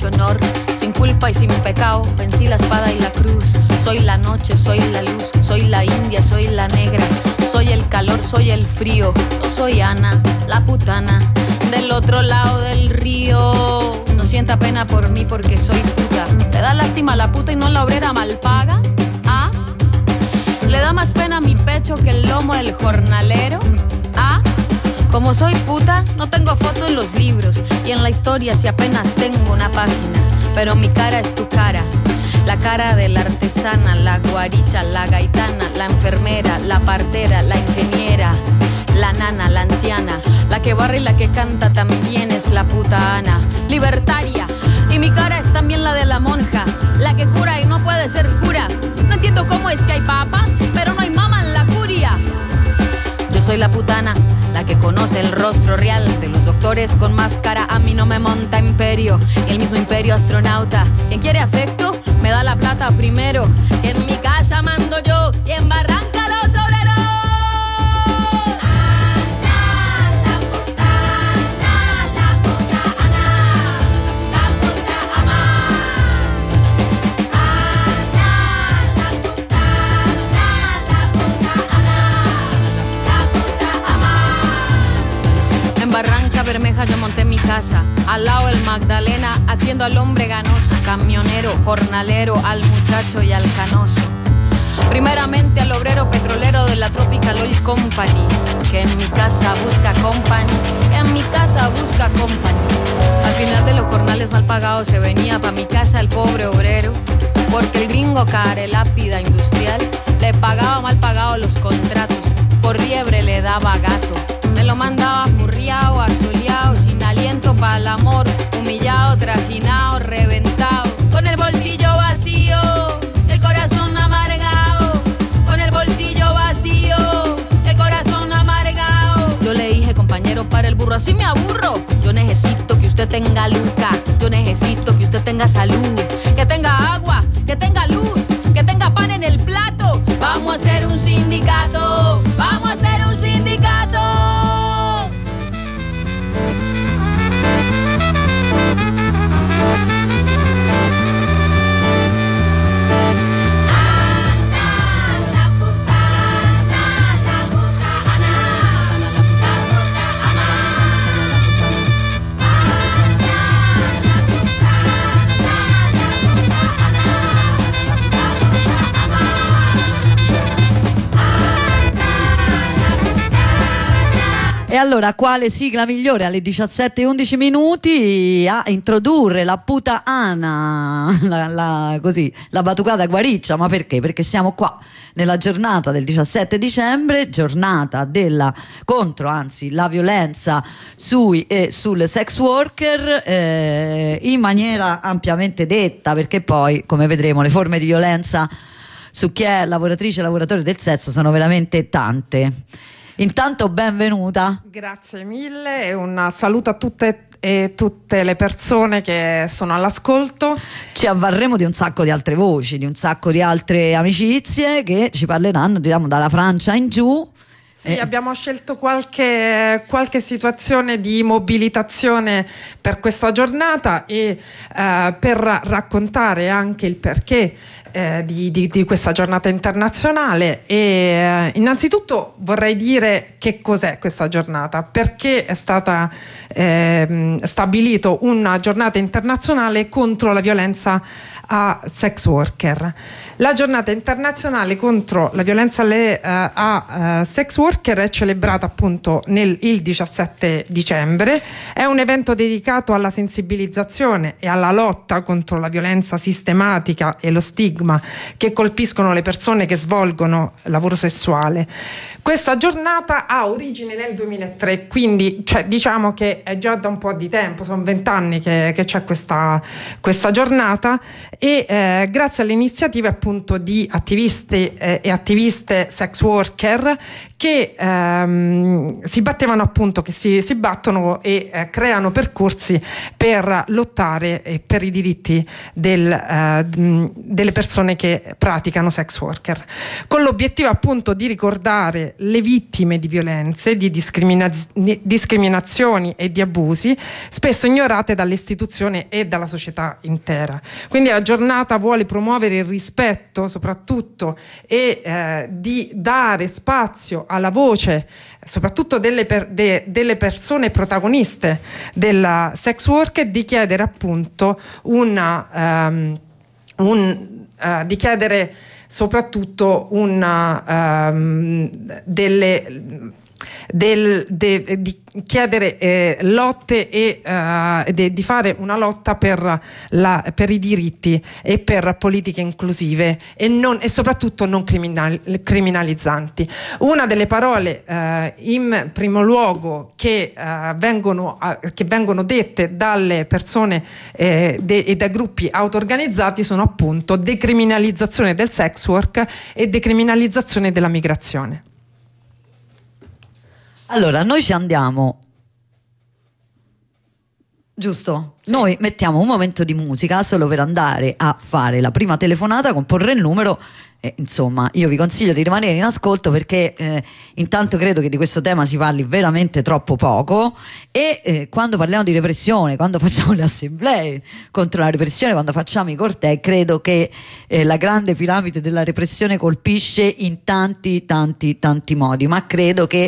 mucho honor. Sin culpa y sin pecado, vencí la espada y la cruz. Soy la noche, soy la luz, soy la india, soy la negra. Soy el calor, soy el frío. Yo soy Ana, la putana, del otro lado del río. No sienta pena por mí porque soy puta. ¿Le da lástima a la puta y no la obrera mal paga? ¿Ah? ¿Le da más pena mi pecho que el lomo del jornalero? ¿Ah? Como soy puta, no tengo foto en los libros y en la historia si apenas tengo una página. Pero mi cara es tu cara, la cara de la artesana, la guaricha, la gaitana, la enfermera, la partera, la ingeniera, la nana, la anciana, la que barre y la que canta también es la puta Ana, libertaria. Y mi cara es también la de la monja, la que cura y no puede ser cura. No entiendo cómo es que hay papa, pero no hay mama en la curia. Yo soy la putana, la que conoce el rostro real de los doctores con máscara. A mí no me monta imperio, y el mismo imperio astronauta. Quien quiere afecto, me da la plata primero. Que en mi casa mando yo y en Barranca los obreros. Barranca Bermeja yo monté mi casa, al lado del Magdalena atiendo al hombre ganoso, camionero, jornalero, al muchacho y al canoso. Primeramente al obrero petrolero de la Tropical Oil Company, que en mi casa busca company, que en mi casa busca company. Al final de los jornales mal pagados se venía pa' mi casa el pobre obrero, porque el gringo care lápida industrial le pagaba mal pagado los contratos, por liebre le daba gato. Me lo mandaba apurriao, asoleado, sin aliento para el amor, humillado, trajinado, reventado, con el bolsillo vacío, el corazón amargado, con el bolsillo vacío, el corazón amargado. Yo le dije, compañero, para el burro, así me aburro. Yo necesito que usted tenga luca, yo necesito que usted tenga salud, que tenga agua, que tenga luz, que tenga pan en el plato. Vamos a hacer un sindicato, vamos a hacer un sindicato. E allora, quale sigla migliore alle 17:11 minuti a introdurre la puta Ana, la batucata guariccia? Ma perché? Perché siamo qua nella giornata del 17 dicembre, giornata contro la violenza sui e sulle sex worker, in maniera ampiamente detta, perché poi, come vedremo, le forme di violenza su chi è lavoratrice e lavoratore del sesso sono veramente tante. Intanto benvenuta. Grazie mille e un saluto a tutte e tutte le persone che sono all'ascolto. Ci avvarremo di un sacco di altre voci, di un sacco di altre amicizie che ci parleranno, diciamo, dalla Francia in giù. Sì, abbiamo scelto qualche situazione di mobilitazione per questa giornata e per raccontare anche il perché di questa giornata internazionale. E innanzitutto vorrei dire che cos'è questa giornata, perché è stata stabilito una giornata internazionale contro la violenza a sex worker. La giornata internazionale contro la violenza a sex worker è celebrata appunto il 17 dicembre. È un evento dedicato alla sensibilizzazione e alla lotta contro la violenza sistematica e lo stigma che colpiscono le persone che svolgono lavoro sessuale. Questa giornata ha origine nel 2003, quindi diciamo che è già da un po' di tempo, sono 20 anni che c'è questa giornata, e grazie alle iniziative appunto di attivisti e attiviste sex worker che si battevano appunto, che si battono e creano percorsi per lottare per i diritti delle persone che praticano sex worker, con l'obiettivo appunto di ricordare le vittime di violenze, di discriminazioni e di abusi spesso ignorate dalle istituzioni e dalla società intera. Quindi la giornata vuole promuovere il rispetto soprattutto e di dare spazio alla voce soprattutto delle persone protagoniste della sex work, e di chiedere appunto di chiedere soprattutto di chiedere lotte e di fare una lotta per i diritti e per politiche inclusive e soprattutto non criminalizzanti. Una delle parole in primo luogo che vengono dette dalle persone e dai gruppi auto-organizzati sono appunto decriminalizzazione del sex work e decriminalizzazione della migrazione. Allora, noi ci andiamo, giusto? Sì. Noi mettiamo un momento di musica solo per andare a fare la prima telefonata, comporre il numero e insomma io vi consiglio di rimanere in ascolto perché intanto credo che di questo tema si parli veramente troppo poco e quando parliamo di repressione, quando facciamo le assemblee contro la repressione, quando facciamo i cortei, credo che la grande piramide della repressione colpisce in tanti modi, ma credo che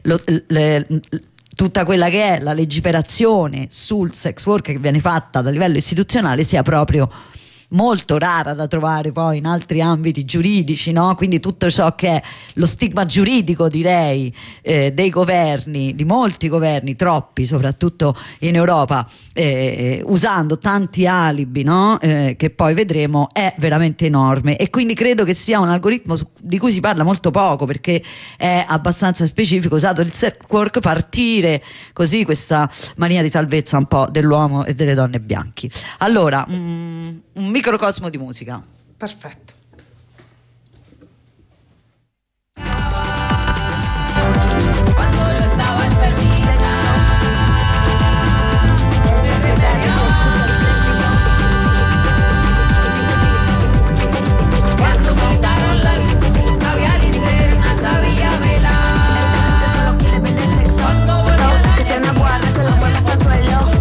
tutta quella che è la legiferazione sul sex work che viene fatta dal livello istituzionale sia proprio molto rara da trovare poi in altri ambiti giuridici, no? Quindi tutto ciò che è lo stigma giuridico, direi, dei governi, di molti governi, troppi soprattutto in Europa, usando tanti alibi, no? Che poi vedremo, è veramente enorme, e quindi credo che sia un algoritmo di cui si parla molto poco perché è abbastanza specifico, usato il sex work partire così questa mania di salvezza un po' dell'uomo e delle donne bianchi. Allora, un microcosmo di musica. Perfetto.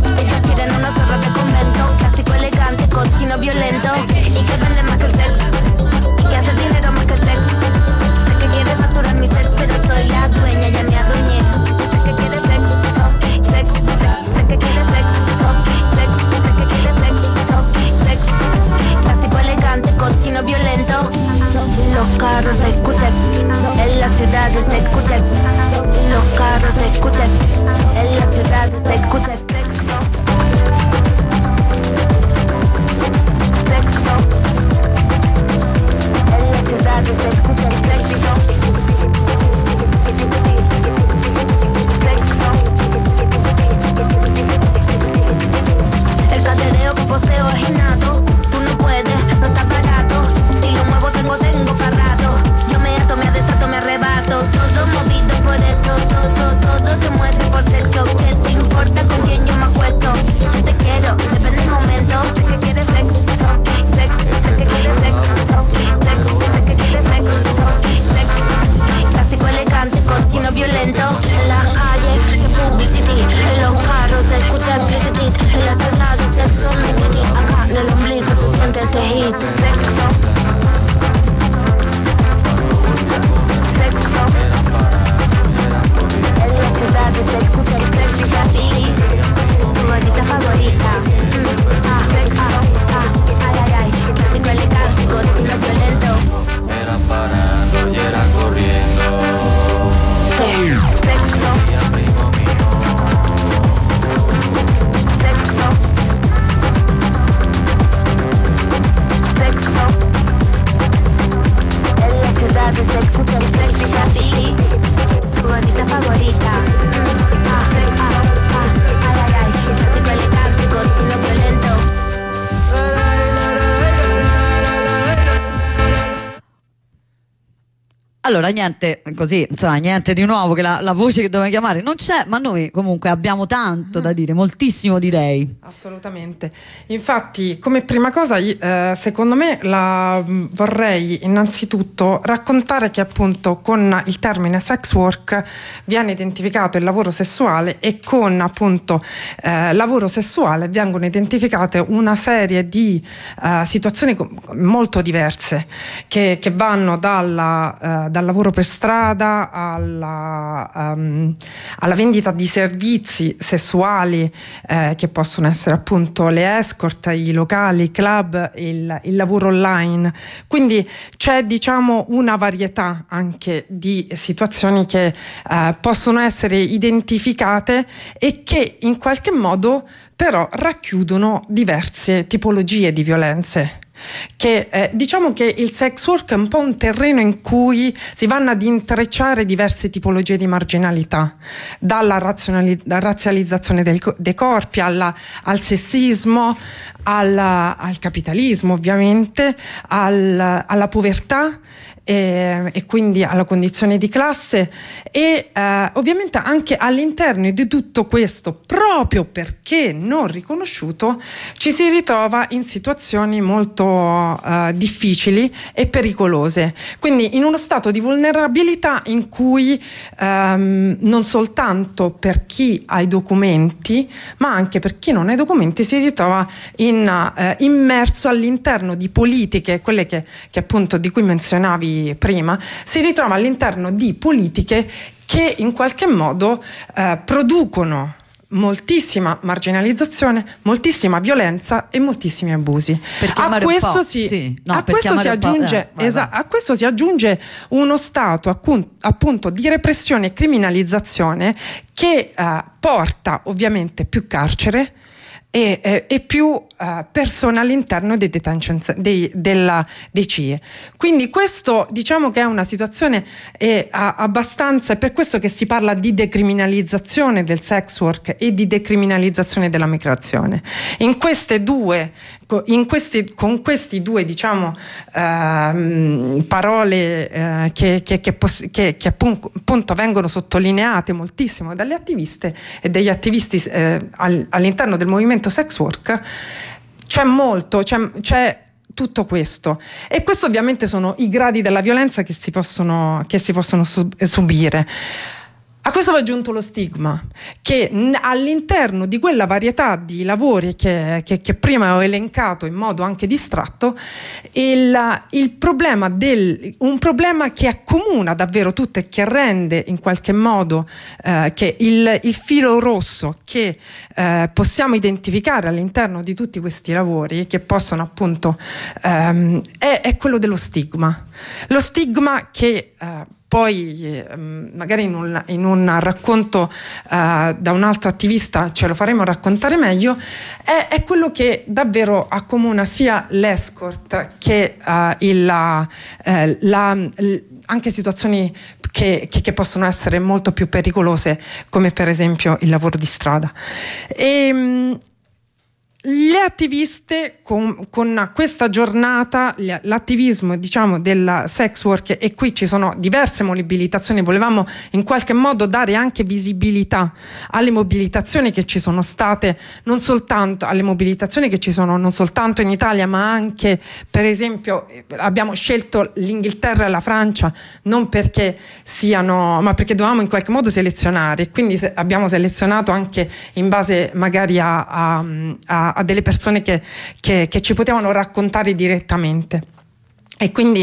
Violento y que vende más que el sexo. Allora, niente così, insomma, niente di nuovo, che la voce che doveva chiamare non c'è, ma noi comunque abbiamo tanto da dire, moltissimo direi. Assolutamente. Infatti, come prima cosa, secondo me vorrei innanzitutto raccontare che appunto con il termine sex work viene identificato il lavoro sessuale, e con appunto lavoro sessuale vengono identificate una serie di situazioni molto diverse che vanno dal lavoro per strada alla vendita di servizi sessuali, che possono essere appunto le escort, i locali, i club, il lavoro online. Quindi c'è, diciamo, una varietà anche di situazioni che possono essere identificate e che in qualche modo però racchiudono diverse tipologie di violenze. Che diciamo che il sex work è un po' un terreno in cui si vanno ad intrecciare diverse tipologie di marginalità, dalla razzializzazione dei corpi al sessismo, al capitalismo, ovviamente, alla povertà, e quindi alla condizione di classe, e ovviamente anche all'interno di tutto questo, proprio perché non riconosciuto, ci si ritrova in situazioni molto difficili e pericolose, quindi in uno stato di vulnerabilità in cui non soltanto per chi ha i documenti, ma anche per chi non ha i documenti, si ritrova immerso all'interno di politiche, quelle che appunto di cui menzionavi prima, si ritrova all'interno di politiche che in qualche modo producono moltissima marginalizzazione, moltissima violenza e moltissimi abusi. A questo si aggiunge uno stato appunto di repressione e criminalizzazione che porta ovviamente più carcere e più persone all'interno dei detention dei CIE. Quindi questo, diciamo che è una situazione abbastanza, è per questo che si parla di decriminalizzazione del sex work e di decriminalizzazione della migrazione. Con questi due, diciamo, parole che appunto vengono sottolineate moltissimo dalle attiviste e degli attivisti all'interno del movimento sex work, c'è tutto questo, e questo ovviamente sono i gradi della violenza che si possono subire. A questo va aggiunto lo stigma, che all'interno di quella varietà di lavori che prima ho elencato in modo anche distratto, un problema che accomuna davvero tutto e che rende in qualche modo che il filo rosso che possiamo identificare all'interno di tutti questi lavori, che possono appunto è quello dello stigma. Lo stigma che poi magari in un racconto da un altro attivista ce lo faremo raccontare meglio, è quello che davvero accomuna sia l'escort che anche situazioni che possono essere molto più pericolose, come per esempio il lavoro di strada. Le attiviste con questa giornata, l'attivismo, diciamo, del sex work, e qui ci sono diverse mobilitazioni, volevamo in qualche modo dare anche visibilità alle mobilitazioni che ci sono state, non soltanto in Italia, ma anche, per esempio, abbiamo scelto l'Inghilterra e la Francia non perché ma perché dovevamo in qualche modo selezionare, quindi abbiamo selezionato anche in base magari a delle persone che ci potevano raccontare direttamente. E quindi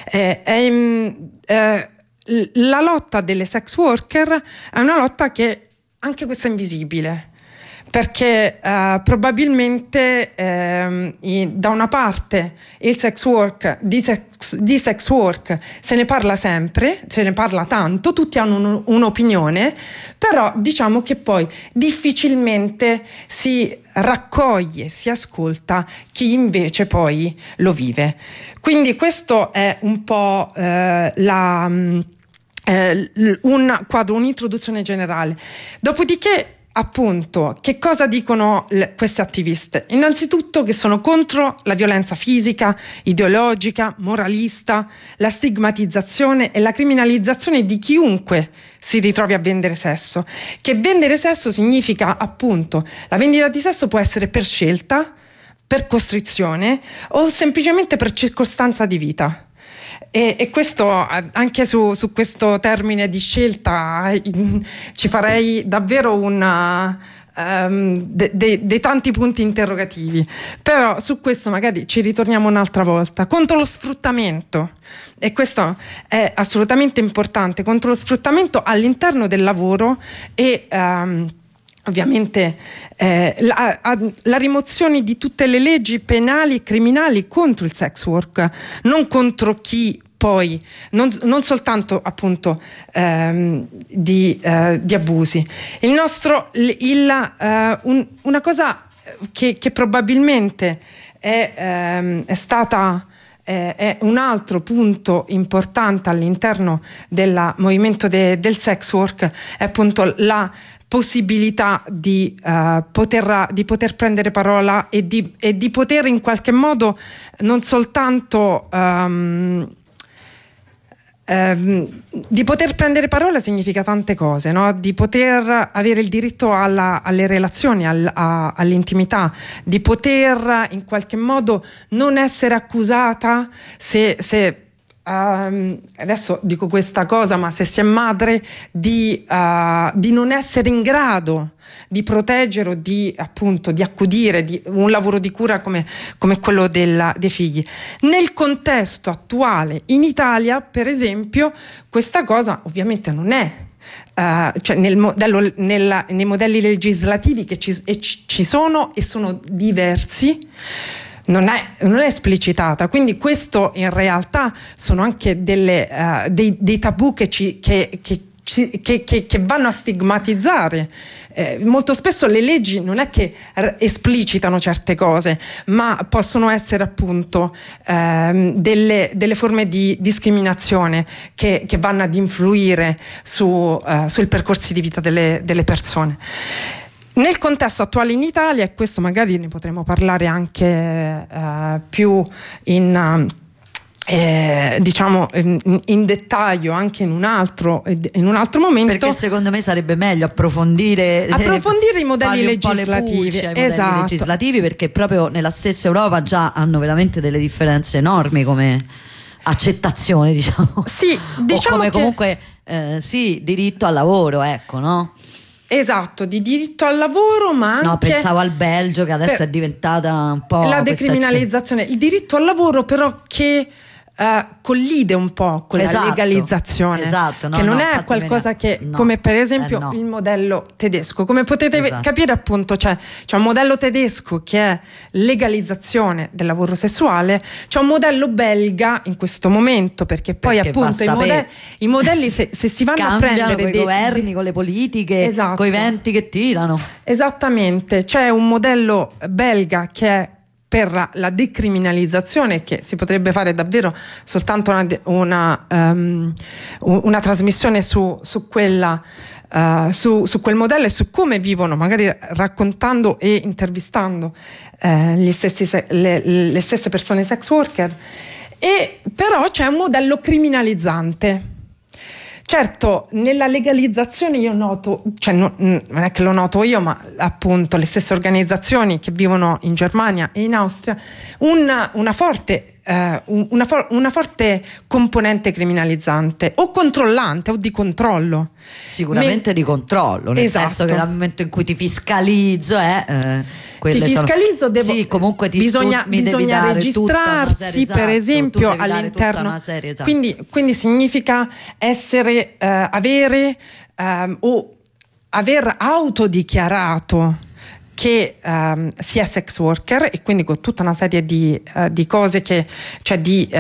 la lotta delle sex worker è una lotta che anche questa è invisibile, perché probabilmente da una parte il sex work di sex work se ne parla sempre, se ne parla tanto, tutti hanno un'opinione, però diciamo che poi difficilmente si raccoglie, si ascolta chi invece poi lo vive. Quindi questo è un po' un quadro, un'introduzione generale. Dopodiché appunto, che cosa dicono queste attiviste? Innanzitutto che sono contro la violenza fisica, ideologica, moralista, la stigmatizzazione e la criminalizzazione di chiunque si ritrovi a vendere sesso. Che vendere sesso significa, appunto, la vendita di sesso può essere per scelta, per costrizione o semplicemente per circostanza di vita. E questo, anche su questo termine di scelta, ci farei davvero dei tanti punti interrogativi, però su questo magari ci ritorniamo un'altra volta. Contro lo sfruttamento, e questo è assolutamente importante, contro lo sfruttamento all'interno del lavoro e ovviamente la rimozione di tutte le leggi penali e criminali contro il sex work, non contro chi poi, non soltanto appunto di abusi. Una cosa che probabilmente è stata è un altro punto importante all'interno del movimento del sex work, è appunto la possibilità di poter prendere parola e di poter in qualche modo non soltanto di poter prendere parola significa tante cose, no? Di poter avere il diritto alle relazioni, all'intimità, di poter in qualche modo non essere accusata se adesso dico questa cosa, ma se si è madre, di non essere in grado di proteggere o di accudire, di un lavoro di cura come quello dei figli. Nel contesto attuale in Italia, per esempio, questa cosa ovviamente non è cioè nei modelli legislativi che ci sono e sono diversi, non è esplicitata, quindi questo in realtà sono anche dei tabù che vanno a stigmatizzare. Molto spesso le leggi non è che esplicitano certe cose, ma possono essere appunto delle forme di discriminazione che vanno ad influire sui percorsi di vita delle persone. Nel contesto attuale in Italia, e questo magari ne potremo parlare anche più in dettaglio anche in un altro momento, perché secondo me sarebbe meglio approfondire i modelli legislativi, modelli legislativi, perché proprio nella stessa Europa già hanno veramente delle differenze enormi come accettazione, diciamo. Sì, o come comunque sì, diritto al lavoro, ecco, no? Esatto, di diritto al lavoro, ma anche... No, pensavo al Belgio, che adesso è diventata un po' la decriminalizzazione, il diritto al lavoro però che collide un po' con la legalizzazione, che non è qualcosa che, come per esempio il modello tedesco, come potete capire appunto, c'è un modello tedesco che è legalizzazione del lavoro sessuale, c'è un modello belga in questo momento, perché appunto i modelli se si vanno a prendere con i governi, con le politiche, con i venti che tirano. Esattamente, c'è un modello belga che è per la decriminalizzazione, che si potrebbe fare davvero soltanto una trasmissione su quel modello e su come vivono, magari raccontando e intervistando le stesse persone sex worker. E però c'è un modello criminalizzante. Certo, nella legalizzazione io noto, cioè non è che lo noto io, ma appunto le stesse organizzazioni che vivono in Germania e in Austria, una forte componente criminalizzante o controllante o di controllo. Sicuramente di controllo, nel senso che nel momento in cui ti fiscalizzo sì, comunque bisogna registrarsi, per esempio, all'interno. Quindi significa essere avere o aver autodichiarato che si è sex worker, e quindi con tutta una serie di cose di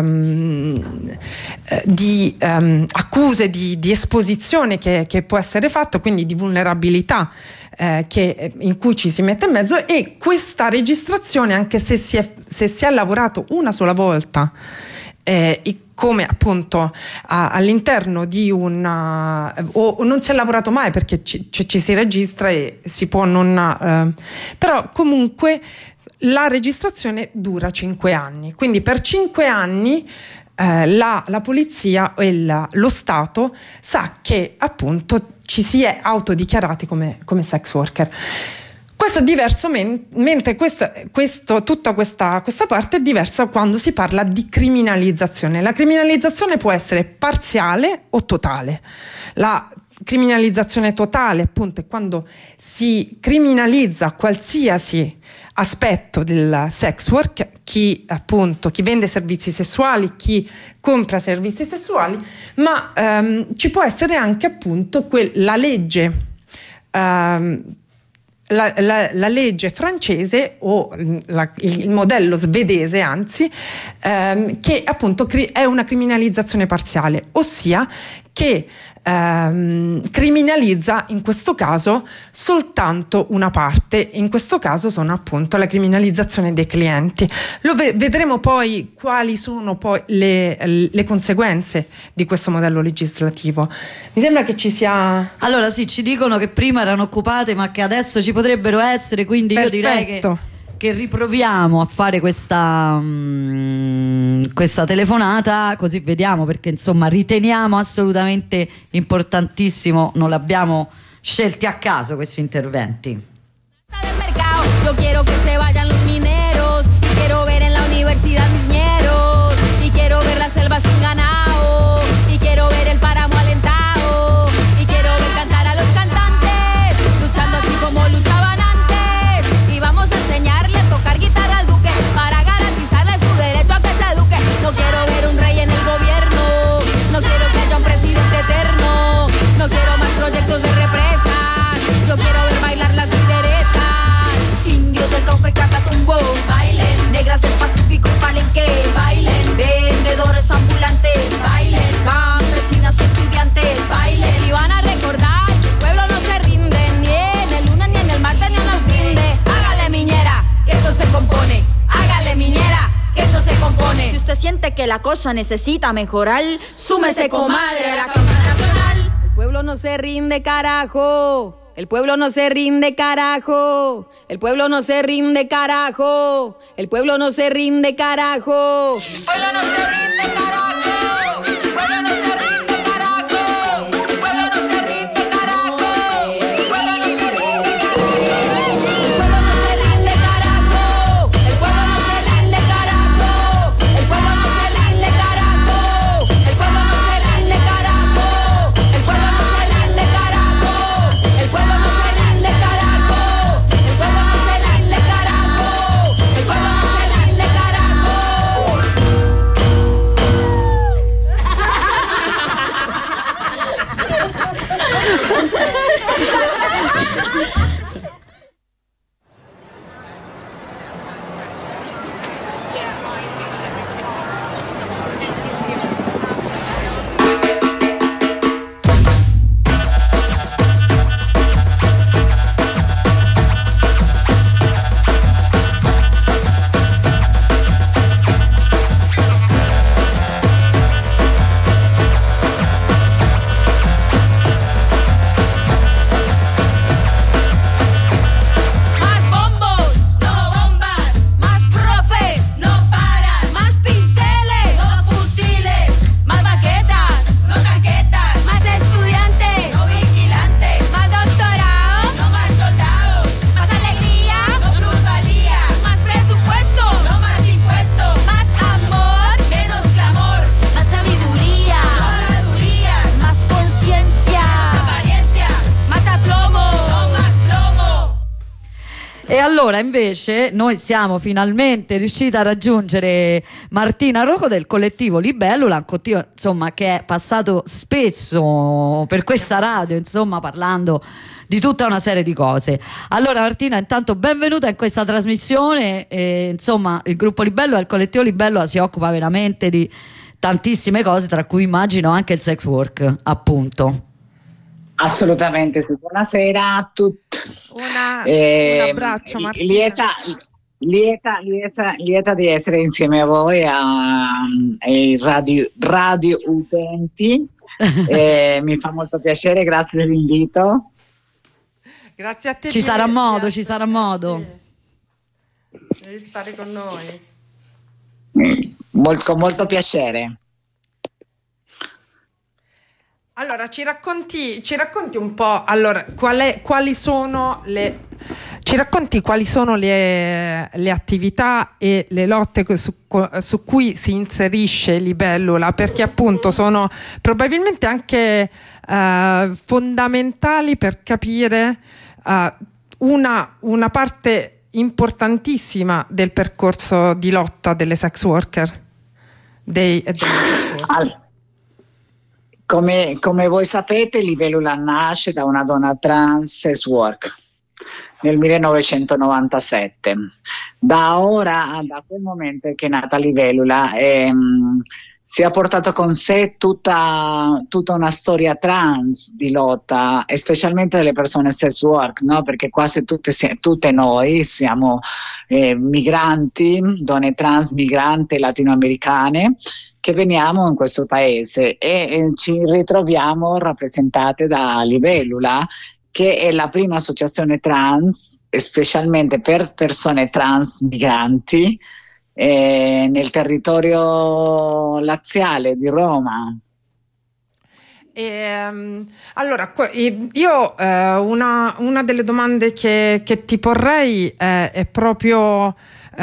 accuse di esposizione che può essere fatto, quindi di vulnerabilità in cui ci si mette in mezzo. E questa registrazione, anche se si è lavorato una sola volta come appunto all'interno di o non si è lavorato mai perché ci si registra e si può non però comunque la registrazione dura 5 anni, quindi per 5 anni la polizia e lo Stato sa che appunto ci si è autodichiarati come sex worker. Questo è diverso, mentre tutta questa parte è diversa quando si parla di criminalizzazione. La criminalizzazione può essere parziale o totale. La criminalizzazione totale, appunto, è quando si criminalizza qualsiasi aspetto del sex work, chi vende servizi sessuali, chi compra servizi sessuali, ma ci può essere anche appunto la legge la legge francese o il modello svedese, anzi, che appunto è una criminalizzazione parziale, ossia che criminalizza in questo caso soltanto una parte. In questo caso sono appunto la criminalizzazione dei clienti. Vedremo poi quali sono poi le conseguenze di questo modello legislativo. Mi sembra che ci sia... Allora sì, ci dicono che prima erano occupate ma che adesso ci potrebbero essere, quindi perfetto. Io direi che riproviamo a fare questa telefonata, così vediamo, perché insomma riteniamo assolutamente importantissimo, non l'abbiamo scelti a caso questi interventi. Yo quiero que se vayan los mineros, y quiero ver en la universidad mis ñeros, y quiero ver la selva sin ganado, y quiero ver el páramo alentado, y quiero ver cantar a los cantantes, luchando así como luchaban antes, y vamos a enseñarle a tocar guitarra al duque, para garantizarle su derecho a que se eduque. No quiero ver un rey en el gobierno, no quiero que haya un presidente eterno, no quiero más proyectos de represas, yo quiero ver bailar las lideresas. Indios del Cauca y Catatumbo, bailen. Negras del Pacífico y Palenque, bailen. Vendedores ambulantes, bailen. Campesinas y estudiantes, bailen. Y van a recordar, el pueblo no se rinde, ni en el lunes, ni en el martes, ni en el fin de. Hágale miñera, que esto se compone. Hágale miñera, que esto se compone. Si usted siente que la cosa necesita mejorar, súmese, comadre, a la causa nacional. El pueblo no se rinde, carajo. El pueblo no se rinde, carajo. El pueblo no se rinde, carajo. El pueblo no se rinde, carajo. El pueblo no se rinde, carajo. El pueblo no se rinde, carajo. El pueblo no se rinde, carajo. El pueblo no se rinde, carajo. El pueblo no se rinde, carajo. El pueblo no se rinde, carajo. El pueblo no se rinde, carajo. El pueblo no se rinde, carajo. El pueblo no se rinde, carajo. El pueblo no se rinde, carajo. El pueblo no se rinde, carajo. E allora invece noi siamo finalmente riusciti a raggiungere Martina Rocco del collettivo Libellula, un collettivo insomma che è passato spesso per questa radio, insomma, parlando di tutta una serie di cose. Allora Martina, intanto benvenuta in questa trasmissione. Insomma, il gruppo Libellula, il collettivo Libellula si occupa veramente di tantissime cose, tra cui immagino anche il sex work, appunto. Assolutamente sì. Buonasera a tutti. Un abbraccio, Martina. Lieta di essere insieme a voi, ai radio utenti. Mi fa molto piacere, grazie dell'invito. Grazie a te. Ci sarà modo. Devi stare con noi. Con molto piacere. Allora, ci racconti un po', allora, quali sono le attività e le lotte su cui si inserisce Libellula, perché appunto sono probabilmente anche fondamentali per capire una parte importantissima del percorso di lotta delle sex worker. Come voi sapete, Libellula nasce da una donna trans sex work nel 1997. Da quel momento che è nata Libellula, si è portato con sé tutta una storia trans di lotta, e specialmente delle persone sex work, no? Perché quasi tutte noi siamo migranti, donne trans migranti latinoamericane, che veniamo in questo paese e ci ritroviamo rappresentate da Libellula, che è la prima associazione trans, specialmente per persone trans migranti, nel territorio laziale di Roma. Allora, io una delle domande che ti porrei è proprio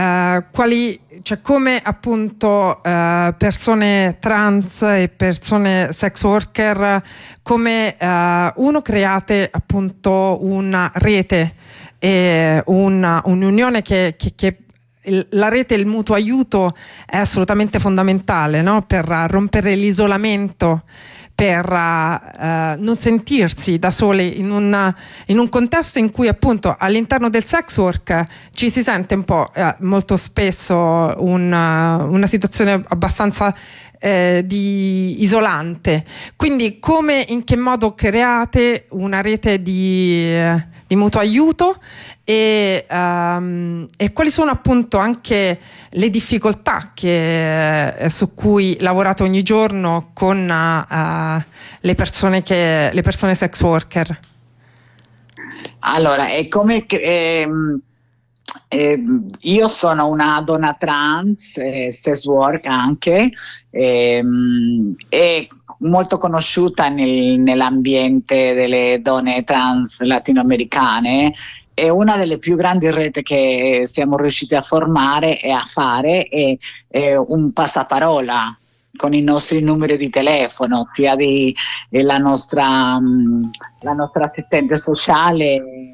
come appunto persone trans e persone sex worker, come create appunto una rete e un'unione che la rete e il mutuo aiuto è assolutamente fondamentale, no? Per rompere l'isolamento, per non sentirsi da sole in un contesto in cui appunto all'interno del sex work ci si sente un po' molto spesso una situazione abbastanza isolante. Quindi in che modo create una rete di mutuo aiuto e quali sono appunto anche le difficoltà su cui lavorate ogni giorno con le persone sex worker? Allora, è come io sono una donna trans, sex work anche, è molto conosciuta nell'ambiente delle donne trans latinoamericane. È una delle più grandi reti che siamo riusciti a formare e a fare, è un passaparola con i nostri numeri di telefono, sia la nostra assistente sociale,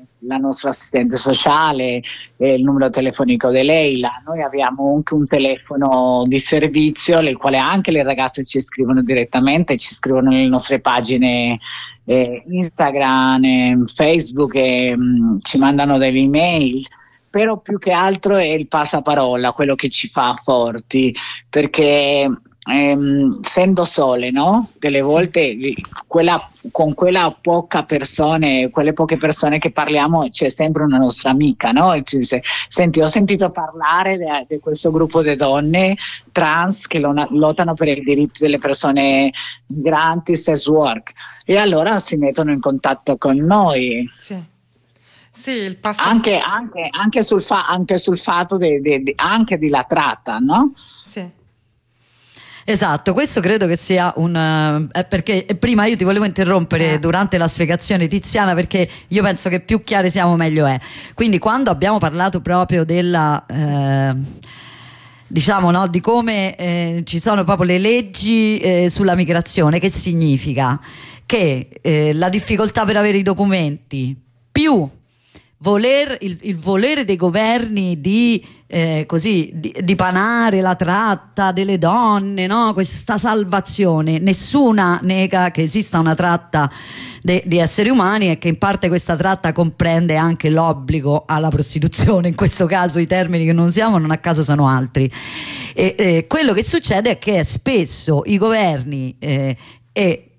il numero telefonico di Leila. Noi abbiamo anche un telefono di servizio, nel quale anche le ragazze ci scrivono direttamente, ci scrivono nelle nostre pagine Instagram, Facebook, ci mandano delle email. Però più che altro è il passaparola quello che ci fa forti, perché essendo sole, no? Delle volte con quelle poche persone che parliamo, c'è sempre una nostra amica, no? E ci dice: senti, ho sentito parlare di questo gruppo di donne trans che lottano per i diritti delle persone migranti, sex work, e allora si mettono in contatto con noi. Sì, il anche sul fatto anche di la tratta, no? Sì. Esatto, questo credo che sia perché prima io ti volevo interrompere durante la spiegazione, Tiziana, perché io penso che più chiare siamo meglio è. Quindi quando abbiamo parlato proprio della diciamo, no, di come ci sono proprio le leggi sulla migrazione, che significa che la difficoltà per avere i documenti più il volere dei governi di panare la tratta delle donne, no? Questa salvazione. Nessuna nega che esista una tratta di esseri umani e che in parte questa tratta comprende anche l'obbligo alla prostituzione. In questo caso i termini che non usiamo non a caso sono altri. Quello che succede è che spesso i governi e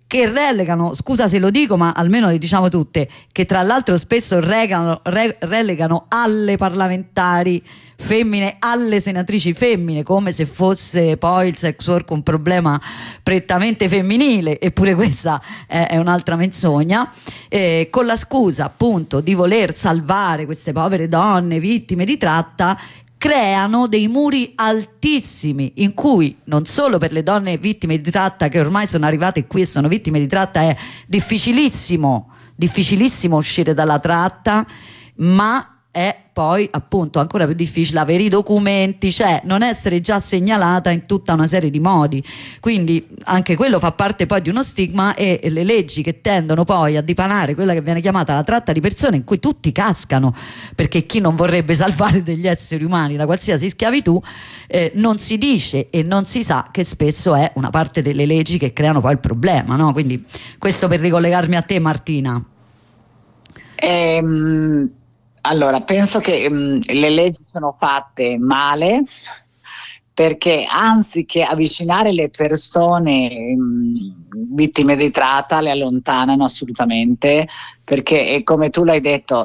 che relegano, scusa se lo dico ma almeno le diciamo tutte, che tra l'altro spesso relegano alle parlamentari femmine, alle senatrici femmine, come se fosse poi il sex work un problema prettamente femminile, eppure questa è un'altra menzogna, con la scusa appunto di voler salvare queste povere donne vittime di tratta. Creano dei muri altissimi in cui non solo per le donne vittime di tratta che ormai sono arrivate qui e sono vittime di tratta è difficilissimo uscire dalla tratta, ma è poi appunto ancora più difficile avere i documenti, cioè non essere già segnalata in tutta una serie di modi. Quindi anche quello fa parte poi di uno stigma, e le leggi che tendono poi a dipanare quella che viene chiamata la tratta di persone, in cui tutti cascano, perché chi non vorrebbe salvare degli esseri umani da qualsiasi schiavitù, non si dice e non si sa che spesso è una parte delle leggi che creano poi il problema, no? Quindi questo per ricollegarmi a te, Martina. Allora, penso che le leggi sono fatte male, perché anziché avvicinare le persone vittime di tratta, le allontanano assolutamente, perché come tu l'hai detto,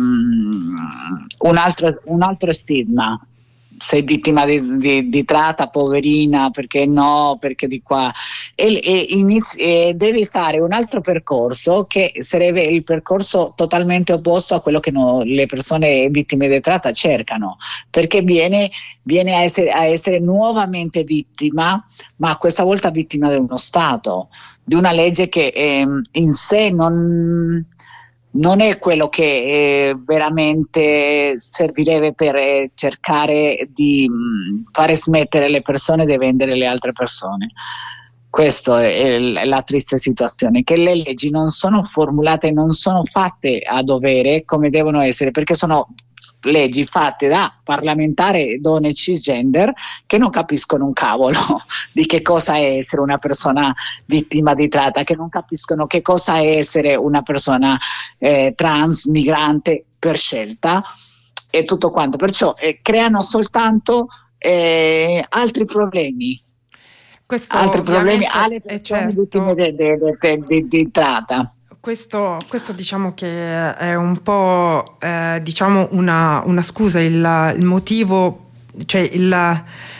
un altro stigma. Sei vittima di tratta, poverina, perché no, perché di qua, e devi fare un altro percorso che sarebbe il percorso totalmente opposto a quello che le persone vittime di tratta cercano, perché viene a essere nuovamente vittima, ma questa volta vittima di uno Stato, di una legge che in sé non è quello che veramente servirebbe per cercare di fare smettere le persone di vendere le altre persone. Questa è la triste situazione, che le leggi non sono formulate, non sono fatte a dovere come devono essere, perché sono leggi fatte da parlamentari donne cisgender che non capiscono un cavolo di che cosa è essere una persona vittima di tratta, che non capiscono che cosa è essere una persona trans, migrante per scelta e tutto quanto, perciò creano soltanto altri problemi. Altri problemi alle persone vittime di tratta. Questo diciamo che è un po' diciamo una scusa, il motivo, cioè il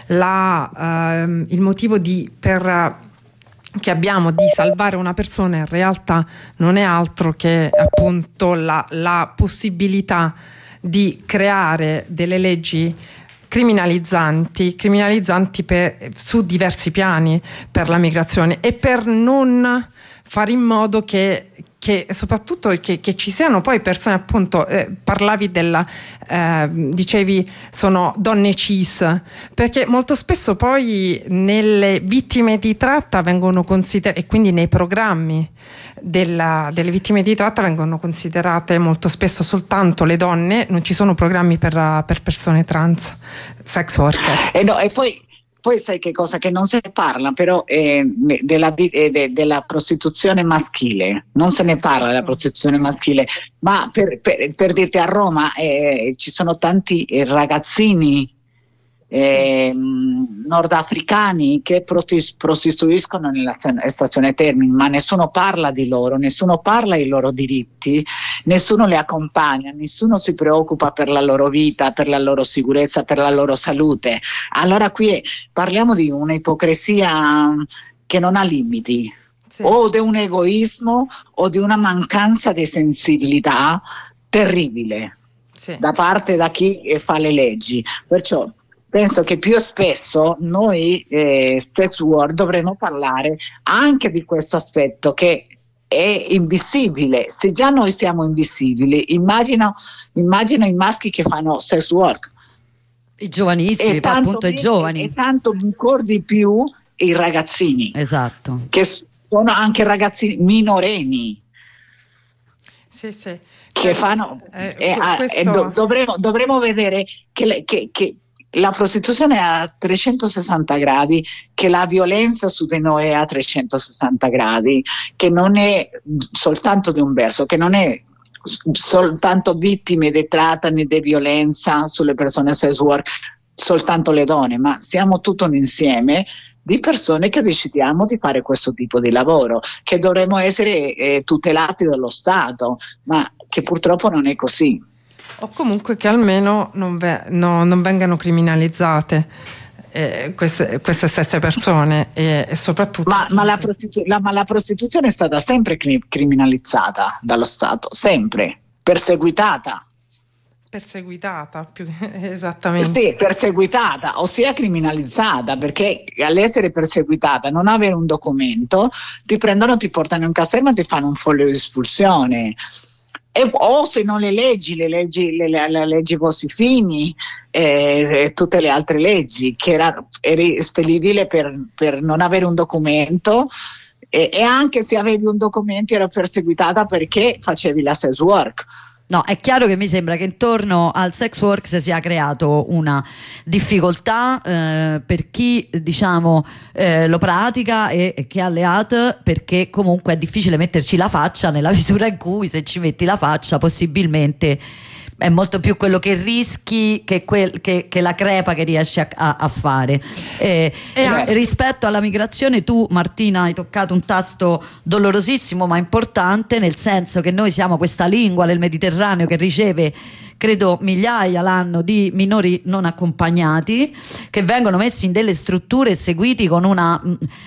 motivo che abbiamo di salvare una persona in realtà non è altro che appunto la possibilità di creare delle leggi criminalizzanti su diversi piani per la migrazione, e per non fare in modo che soprattutto che ci siano poi persone, appunto parlavi dicevi sono donne cis, perché molto spesso poi nelle vittime di tratta vengono considerate, e quindi nei programmi delle vittime di tratta vengono considerate molto spesso soltanto le donne, non ci sono programmi per persone trans, sex worker. E poi sai che cosa? Che non se ne parla però della prostituzione maschile, non se ne parla della prostituzione maschile, ma per dirti, a Roma ci sono tanti ragazzini nordafricani che prostituiscono nella stazione Termini, ma nessuno parla di loro, nessuno parla dei loro diritti, nessuno li accompagna, nessuno si preoccupa per la loro vita, per la loro sicurezza, per la loro salute. Allora qui parliamo di un'ipocrisia che non ha limiti, sì, o di un egoismo o di una mancanza di sensibilità terribile, sì, da parte da chi fa le leggi. Perciò penso che più spesso noi sex work dovremmo parlare anche di questo aspetto che è invisibile. Se già noi siamo invisibili, immagino i maschi che fanno sex work, i giovanissimi, appunto i giovani, e tanto ancora di più i ragazzini, esatto, che sono anche ragazzini minorenni, sì, sì, che fanno dovremmo vedere che la prostituzione è a 360 gradi, che la violenza su di noi è a 360 gradi, che non è soltanto di un verso, che non è soltanto vittime di tratta né di violenza sulle persone sex work, soltanto le donne, ma siamo tutto un insieme di persone che decidiamo di fare questo tipo di lavoro, che dovremmo essere tutelati dallo Stato, ma che purtroppo non è così. O comunque che almeno non vengano criminalizzate queste stesse persone e soprattutto... Ma la prostituzione è stata sempre criminalizzata dallo Stato, sempre, perseguitata più esattamente. Sì, perseguitata, ossia criminalizzata, perché all'essere perseguitata, non avere un documento, ti prendono, ti portano in caserma e ti fanno un foglio di espulsione. O se non le leggi Bossi-Fini e tutte le altre leggi, che eri espellibile per non avere un documento, e anche se avevi un documento era perseguitata perché facevi la sex work. No, è chiaro che mi sembra che intorno al sex work si sia creato una difficoltà per chi, diciamo, lo pratica e che è alleato, perché comunque è difficile metterci la faccia, nella misura in cui se ci metti la faccia possibilmente è molto più quello che rischi che la crepa che riesci a fare. Rispetto alla migrazione, tu, Martina, hai toccato un tasto dolorosissimo ma importante, nel senso che noi siamo questa lingua del Mediterraneo che riceve, credo, migliaia l'anno di minori non accompagnati che vengono messi in delle strutture e seguiti con una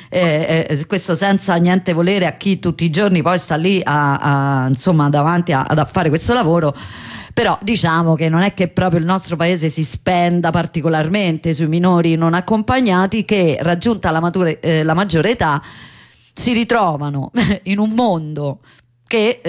questo senza niente volere a chi tutti i giorni poi sta lì insomma davanti a fare questo lavoro. Però diciamo che non è che proprio il nostro paese si spenda particolarmente sui minori non accompagnati che, raggiunta la maggiore età, si ritrovano in un mondo che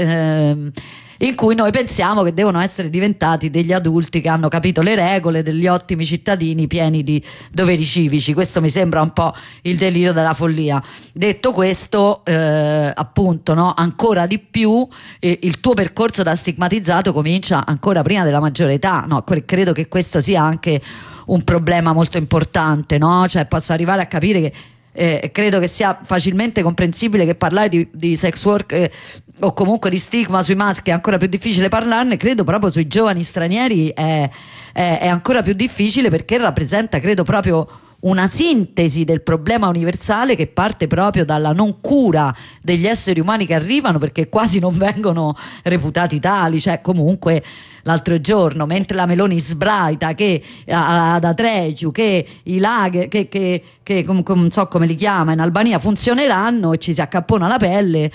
in cui noi pensiamo che devono essere diventati degli adulti che hanno capito le regole, degli ottimi cittadini pieni di doveri civici. Questo mi sembra un po' il delirio della follia. Detto questo, appunto, no, ancora di più il tuo percorso da stigmatizzato comincia ancora prima della maggiore età, no? Credo che questo sia anche un problema molto importante, no? Cioè, posso arrivare a capire che credo che sia facilmente comprensibile che parlare di sex work o comunque di stigma sui maschi è ancora più difficile parlarne. Credo proprio sui giovani stranieri è ancora più difficile, perché rappresenta, credo, proprio una sintesi del problema universale che parte proprio dalla non cura degli esseri umani che arrivano, perché quasi non vengono reputati tali. Cioè, comunque, l'altro giorno, mentre la Meloni sbraita che ad Atregiu che i lager che non so come li chiama in Albania funzioneranno e ci si accappona la pelle,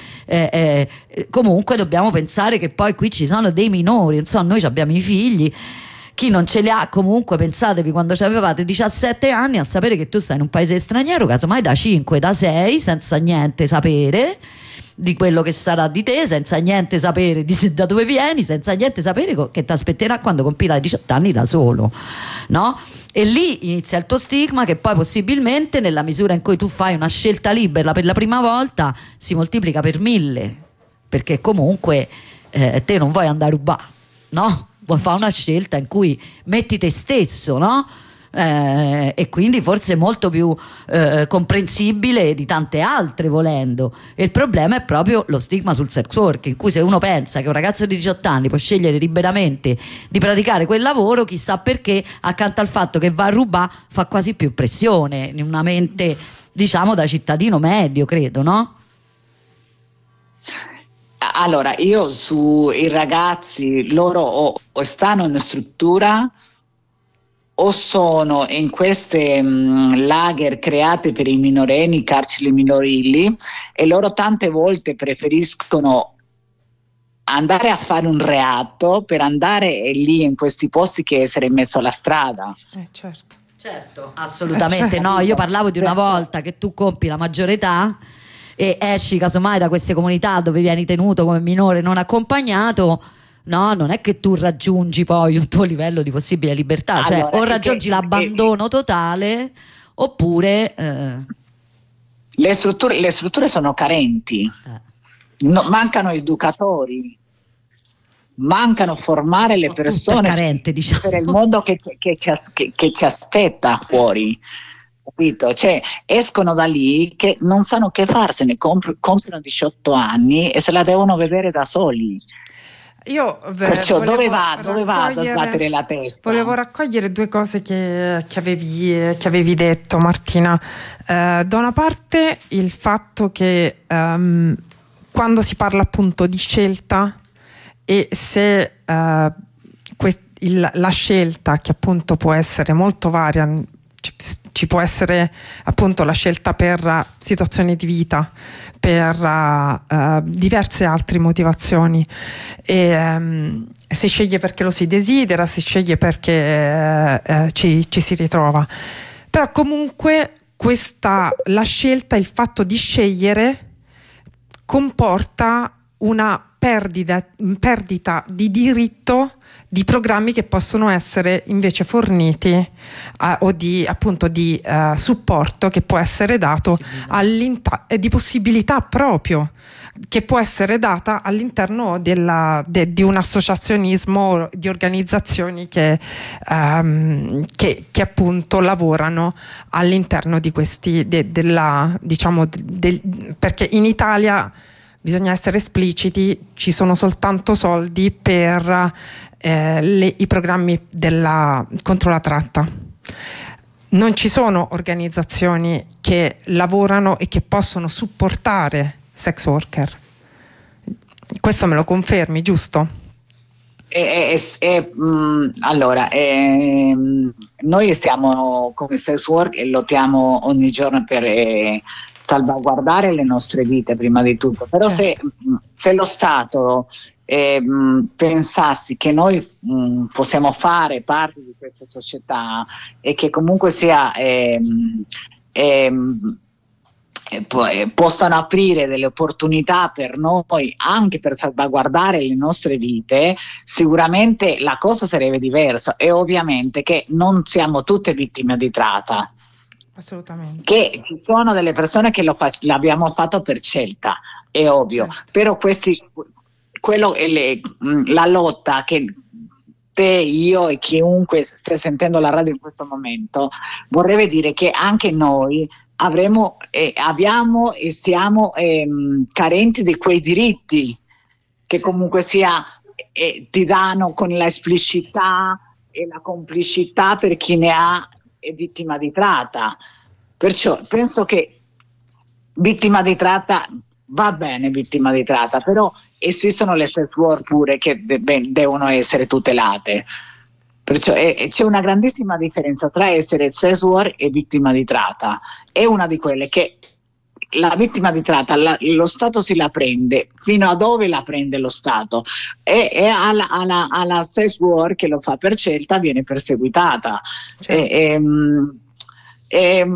comunque dobbiamo pensare che poi qui ci sono dei minori, insomma, noi abbiamo i figli. Chi non ce li ha, comunque, pensatevi quando avevate 17 anni a sapere che tu stai in un paese straniero, casomai da 5, da 6, senza niente sapere di quello che sarà di te, senza niente sapere da dove vieni, senza niente sapere che ti aspetterà quando compirai 18 anni da solo, no? E lì inizia il tuo stigma, che poi possibilmente, nella misura in cui tu fai una scelta libera per la prima volta, si moltiplica per 1000, perché comunque te non vuoi andare a rubare, no? Vuoi fare una scelta in cui metti te stesso, no? E quindi forse molto più comprensibile di tante altre, volendo. E il problema è proprio lo stigma sul sex work, in cui se uno pensa che un ragazzo di 18 anni può scegliere liberamente di praticare quel lavoro, chissà perché, accanto al fatto che va a rubare, fa quasi più pressione in una mente, diciamo, da cittadino medio, credo, no? Allora, io sui ragazzi, loro o stanno in struttura o sono in queste lager create per i minorenni, carceri minorili, e loro tante volte preferiscono andare a fare un reato per andare lì in questi posti che essere in mezzo alla strada. Certo, assolutamente. No, io parlavo di una volta che tu compi la maggiore età e esci casomai da queste comunità dove vieni tenuto come minore non accompagnato, no, non è che tu raggiungi poi un tuo livello di possibile libertà, cioè allora, o raggiungi l'abbandono totale oppure le strutture sono carenti, mancano educatori, mancano formare le persone carente, diciamo, per il mondo che ci aspetta fuori. Capito? Cioè, escono da lì che non sanno che farsene, compiono 18 anni e se la devono vedere da soli. Perciò dove vado a sbattere la testa? Volevo raccogliere due cose che avevi detto, Martina. Da una parte il fatto che quando si parla appunto di scelta, e se la scelta, che appunto può essere molto varia, ci può essere appunto la scelta per situazioni di vita, per diverse altre motivazioni, e si sceglie perché lo si desidera, si sceglie perché ci si ritrova, però comunque la scelta, il fatto di scegliere comporta una perdita di diritto di programmi che possono essere invece forniti o di supporto che può essere dato di possibilità proprio che può essere data all'interno di un associazionismo, di organizzazioni che appunto lavorano all'interno di questi perché in Italia, bisogna essere espliciti, ci sono soltanto soldi per i programmi contro la tratta. Non ci sono organizzazioni che lavorano e che possono supportare sex worker. Questo me lo confermi, giusto? Allora, noi stiamo come sex work e lottiamo ogni giorno per salvaguardare le nostre vite prima di tutto, però certo. se lo Stato pensassi che noi possiamo fare parte di questa società e che comunque sia possano aprire delle opportunità per noi anche per salvaguardare le nostre vite, sicuramente la cosa sarebbe diversa. E ovviamente che non siamo tutte vittime di tratta. Assolutamente. Che ci sono delle persone che l'abbiamo fatto per scelta, è ovvio, certo. Però la lotta che te, io e chiunque stia sentendo la radio in questo momento vorrebbe dire che anche noi abbiamo e siamo carenti di quei diritti che comunque sia ti danno con la esplicità e la complicità per chi ne ha è vittima di tratta. Perciò penso che vittima di tratta va bene, vittima di tratta, però esistono le sex work pure che devono essere tutelate. Perciò c'è una grandissima differenza tra essere sex work e vittima di tratta. È una di quelle che la vittima di tratta lo Stato si la prende, fino a dove la prende lo Stato, e alla sex work che lo fa per scelta viene perseguitata. Certo. È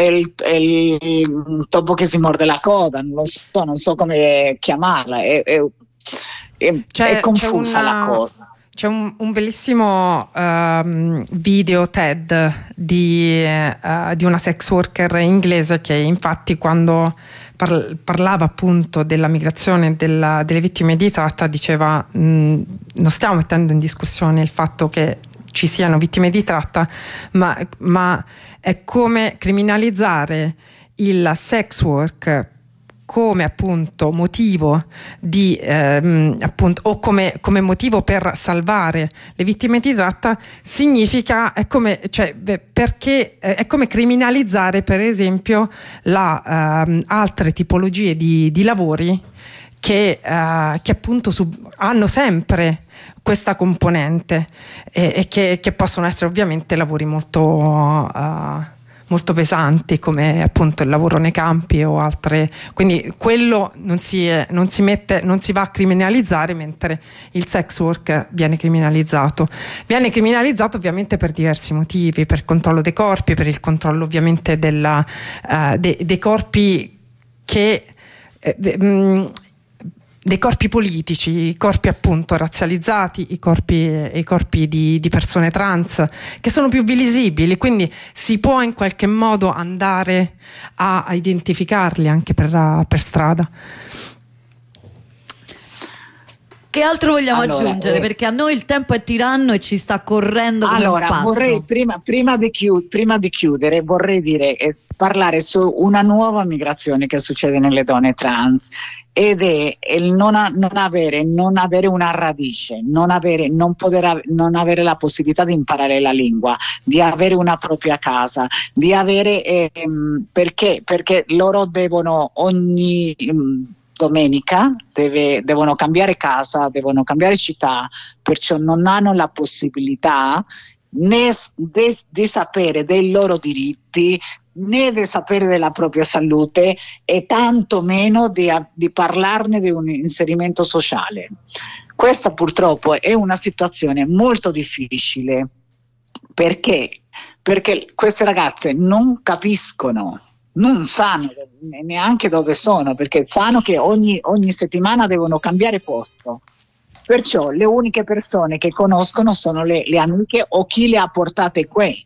il topo che si morde la coda, non so come chiamarla, è confusa la cosa. C'è un bellissimo video TED di una sex worker inglese che infatti quando parlava appunto della migrazione delle vittime di tratta diceva non stiamo mettendo in discussione il fatto che ci siano vittime di tratta, ma è come criminalizzare il sex work come appunto motivo di appunto, o come motivo per salvare le vittime di tratta, significa perché è come criminalizzare per esempio altre tipologie di lavori che appunto hanno sempre questa componente e che possono essere ovviamente lavori molto pesanti, come appunto il lavoro nei campi o altre, quindi quello non si va a criminalizzare, mentre il sex work viene criminalizzato ovviamente per diversi motivi, per il controllo dei corpi, per il controllo ovviamente dei corpi dei corpi politici, i corpi appunto razzializzati, i corpi di persone trans che sono più visibili, quindi si può in qualche modo andare a identificarli anche per strada. Che altro vogliamo aggiungere? Perché a noi il tempo è tiranno e ci sta correndo come un pazzo. Vorrei prima di chiudere vorrei parlare su una nuova migrazione che succede nelle donne trans, ed è il non avere una radice, non avere la possibilità di imparare la lingua, di avere una propria casa, di avere perché loro devono ogni domenica devono cambiare casa, devono cambiare città, perciò non hanno la possibilità né di sapere dei loro diritti, né di sapere della propria salute, e tanto meno di parlarne di un inserimento sociale. Questa purtroppo è una situazione molto difficile, perché queste ragazze non capiscono, non sanno neanche dove sono, perché sanno che ogni settimana devono cambiare posto. Perciò le uniche persone che conoscono sono le amiche o chi le ha portate qui.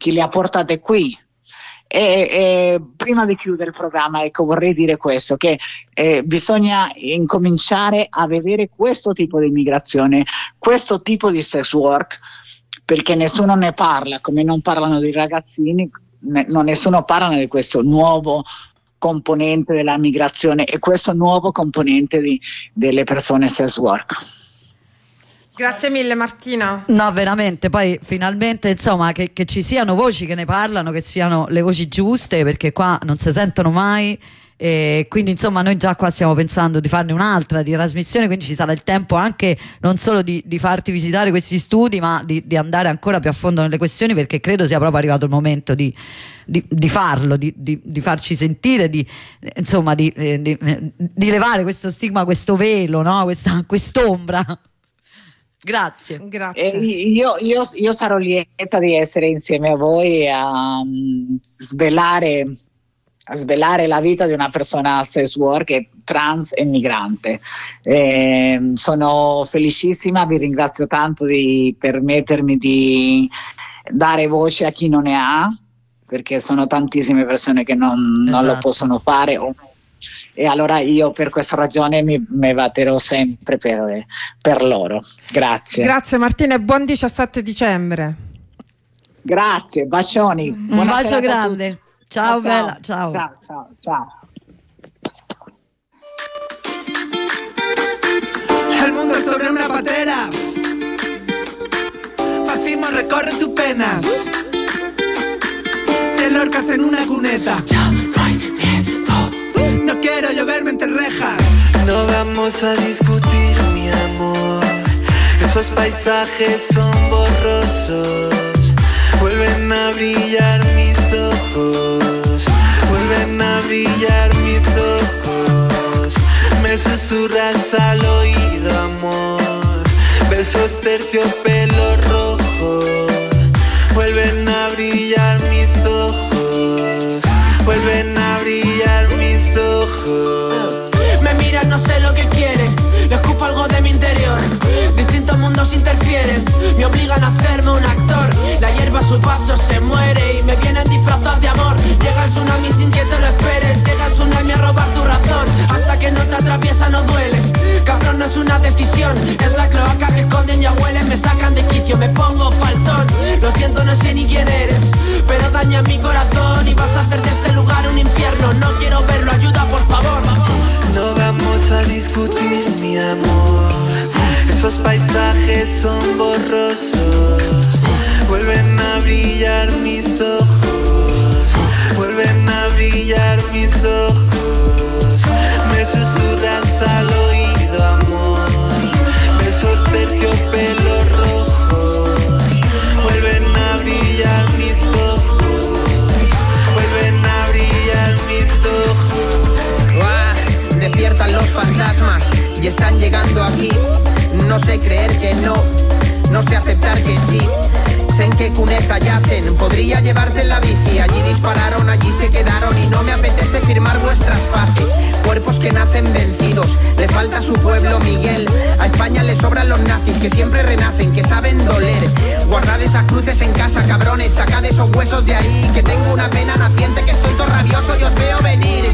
E prima di chiudere il programma, vorrei dire questo, che bisogna incominciare a vedere questo tipo di immigrazione, questo tipo di sex work, perché nessuno ne parla, come non parlano dei ragazzini, nessuno parla di questo nuovo componente della migrazione e questo nuovo componente delle persone sex work. Grazie mille Martina. No, veramente, poi finalmente insomma che ci siano voci che ne parlano, che siano le voci giuste, perché qua non si sentono mai, e quindi insomma noi già qua stiamo pensando di farne un'altra di trasmissione, quindi ci sarà il tempo anche non solo di farti visitare questi studi, ma di andare ancora più a fondo nelle questioni, perché credo sia proprio arrivato il momento di farlo, di farci sentire, di levare questo stigma, questo velo, no? Quest'ombra. Grazie. Io sarò lieta di essere insieme a voi a svelare la vita di una persona sex worker trans e migrante. Sono felicissima, vi ringrazio tanto di permettermi di dare voce a chi non ne ha, perché sono tantissime persone che non lo possono fare, e allora io per questa ragione mi batterò sempre per loro. Grazie Martina e buon 17 dicembre. Grazie, bacioni. Un bacio grande. Ciao bella, ciao. El mundo es sobre una patera, fascismo recorre tus penas, 100 lorcas en una cuneta. Ya no hay miedo, no quiero lloverme entre rejas. No vamos a discutir, mi amor, esos paisajes son borrosos. Vuelven a brillar mis ojos, vuelven a brillar mis ojos. Me susurras al oído, amor, besos terciopelo rojo. Vuelven a brillar mis ojos, vuelven a brillar mis ojos. Me miran, no sé lo que quieren, le escupo algo de mi interior. Distintos mundos interfieren, me obligan a hacerme un actor. La hierba a su paso se muere y me vienen disfrazados de amor. Llega el tsunami sin que te lo esperes, llega el tsunami a robar tu razón. Hasta que no te atraviesa no duele, cabrón, no es una decisión. Es la cloaca que esconden y huelen, me sacan de quicio, me pongo faltón. Lo siento, no sé ni quién eres, pero daña mi corazón y vas a hacer de este lugar un infierno. No quiero verlo, ayuda por favor. No vamos a discutir, mi amor, esos paisajes son borrosos. Vuelven a brillar mis ojos, vuelven a brillar mis ojos. Me susurras al oído, amor, besos terciopelo rojo. Vuelven a brillar mis ojos, vuelven a brillar mis ojos. Despiertan los fantasmas y están llegando aquí. No sé creer que no sé aceptar que sí. Sé en qué cuneta yacen, podría llevarte en la bici. Allí dispararon, allí se quedaron y no me apetece firmar vuestras paces. Cuerpos que nacen vencidos, le falta a su pueblo Miguel. A España le sobran los nazis que siempre renacen, que saben doler. Guardad esas cruces en casa, cabrones, sacad esos huesos de ahí. Que tengo una pena naciente, que estoy todo rabioso y os veo venir.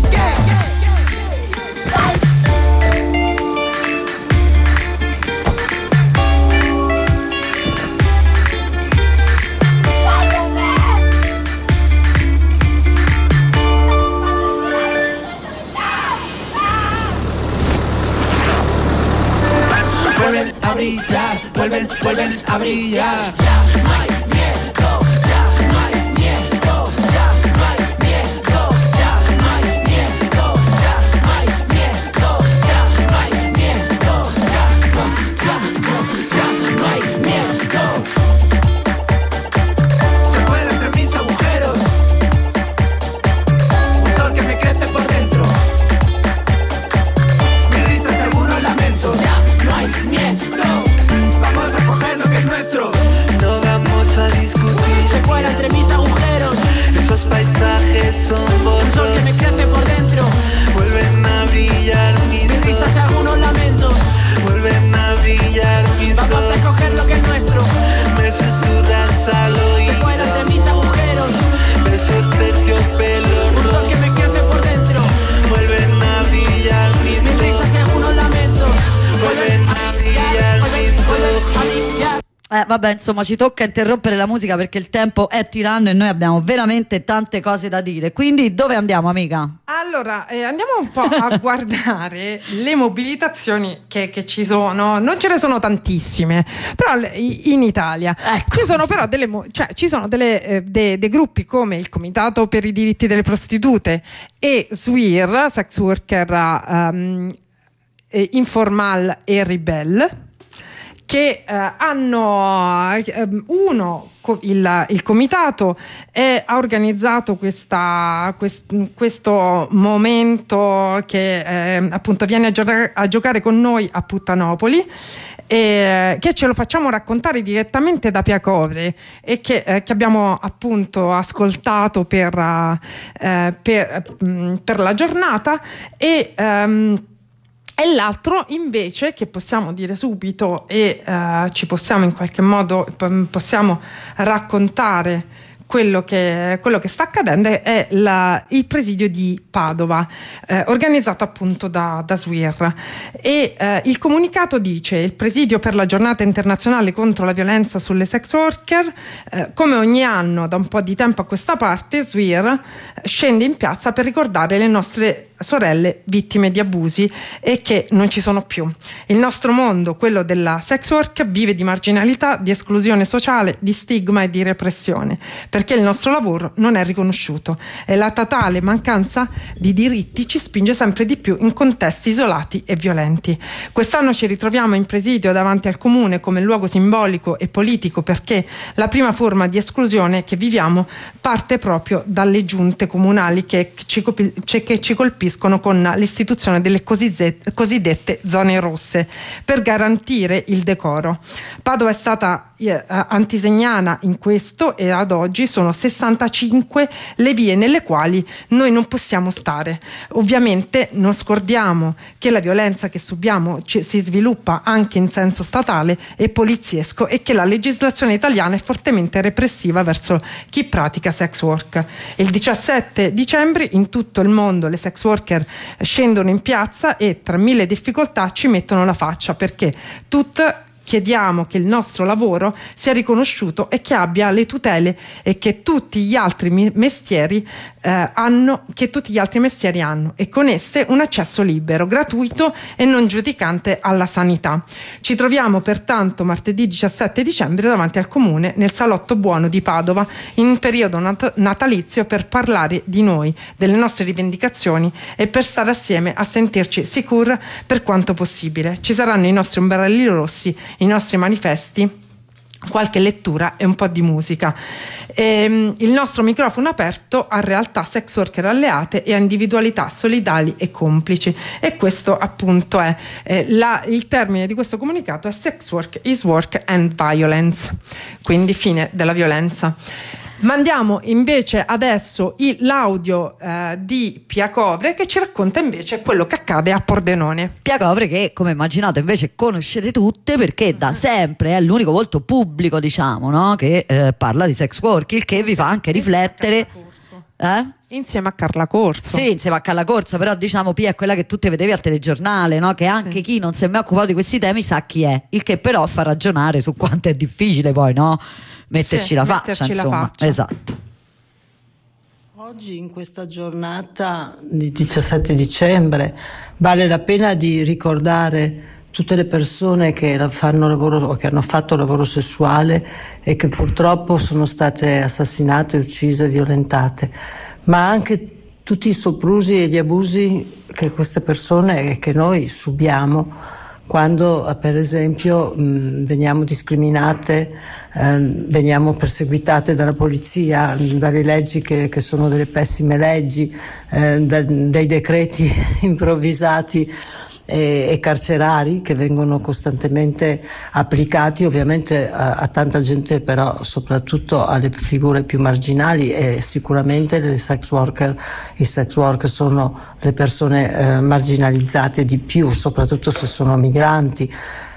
vuelven a brillar. Ya no hay miedo, ya no hay miedo, ya no hay miedo, ya no hay miedo, ya no hay miedo, ya no hay miedo, ya no hay miedo. Se cuela entre mis agujeros, un sol que me crece por dentro. Mis risas y algunos lamentos. Ya no hay miedo. Vamos a coger lo que es nuestro. No vamos a discutir. Se cuela entre mis agujeros, Esos paisajes son un sol que me borrosos. crece por dentro. Vuelven a brillar mis Mis risas y algunos lamentos. Vuelven a brillar mis Vamos a coger lo que es nuestro. Me susurras al Se cuela entre mis agujeros, Besos terciopelo un sol que me crece por dentro. Vuelven a brillar mis Mis risas y algunos lamentos. Vuelven a brillar mis ojos. a brillar. Vabbè, insomma, ci tocca interrompere la musica perché il tempo è tiranno e noi abbiamo veramente tante cose da dire. Quindi dove andiamo, amica? Allora, andiamo un po' a guardare le mobilitazioni che ci sono. Non ce ne sono tantissime, però in Italia ci sono però dei gruppi come il Comitato per i diritti delle prostitute e SWIR, Sex Worker Informal e Rebel, che hanno il comitato ha organizzato questo momento che appunto viene a giocare con noi a Puttanopoli, che ce lo facciamo raccontare direttamente da Piacovre e che abbiamo appunto ascoltato per la giornata e l'altro invece, che possiamo dire subito e ci possiamo in qualche modo possiamo raccontare quello che sta accadendo, è il presidio di Padova, organizzato appunto da SWIR. E il comunicato dice: il presidio per la giornata internazionale contro la violenza sulle sex worker, come ogni anno da un po' di tempo a questa parte, SWIR scende in piazza per ricordare le nostre sorelle vittime di abusi e che non ci sono più. Il nostro mondo, quello della sex work, vive di marginalità, di esclusione sociale, di stigma e di repressione, perché il nostro lavoro non è riconosciuto e la totale mancanza di diritti ci spinge sempre di più in contesti isolati e violenti. Quest'anno ci ritroviamo in presidio davanti al comune come luogo simbolico e politico, perché la prima forma di esclusione che viviamo parte proprio dalle giunte comunali che ci colpiscono con l'istituzione delle cosiddette zone rosse per garantire il decoro. Padova è stata antisegnana in questo e ad oggi sono 65 le vie nelle quali noi non possiamo stare. Ovviamente non scordiamo che la violenza che subiamo si sviluppa anche in senso statale e poliziesco e che la legislazione italiana è fortemente repressiva verso chi pratica sex work. Il 17 dicembre in tutto il mondo le sex worker scendono in piazza e tra mille difficoltà ci mettono la faccia, perché chiediamo che il nostro lavoro sia riconosciuto e che abbia le tutele e che tutti gli altri mestieri hanno e con esse un accesso libero, gratuito e non giudicante alla sanità. Ci troviamo pertanto martedì 17 dicembre davanti al comune nel Salotto Buono di Padova in periodo natalizio per parlare di noi, delle nostre rivendicazioni e per stare assieme a sentirci sicuri per quanto possibile. Ci saranno i nostri ombrelli rossi, i nostri manifesti, qualche lettura e un po' di musica. Il nostro microfono aperto a realtà sex worker alleate e a individualità solidali e complici, e questo appunto è il termine di questo comunicato è sex work is work and violence, quindi fine della violenza. Mandiamo invece adesso l'audio di Piacovre, che ci racconta invece quello che accade a Pordenone. Piacovre, che come immaginate invece conoscete tutte, perché da sempre è l'unico volto pubblico, diciamo, no? Che parla di sex work, il che vi fa anche riflettere. Insieme a Carla Corso. Sì, insieme a Carla Corso, però diciamo Pia è quella che tutte vedevi al telegiornale, no? Che anche chi non si è mai occupato di questi temi sa chi è, il che però fa ragionare su quanto è difficile poi, no? Metterci la faccia, insomma. Esatto. Oggi, in questa giornata di 17 dicembre, vale la pena di ricordare tutte le persone che fanno lavoro o che hanno fatto lavoro sessuale e che purtroppo sono state assassinate, uccise, violentate, ma anche tutti i soprusi e gli abusi che queste persone e che noi subiamo quando per esempio veniamo discriminate, veniamo perseguitate dalla polizia, dalle leggi che sono delle pessime leggi, dai decreti improvvisati e carcerari che vengono costantemente applicati ovviamente a tanta gente, però soprattutto alle figure più marginali, e sicuramente i sex worker sono le persone marginalizzate di più, soprattutto se sono migranti.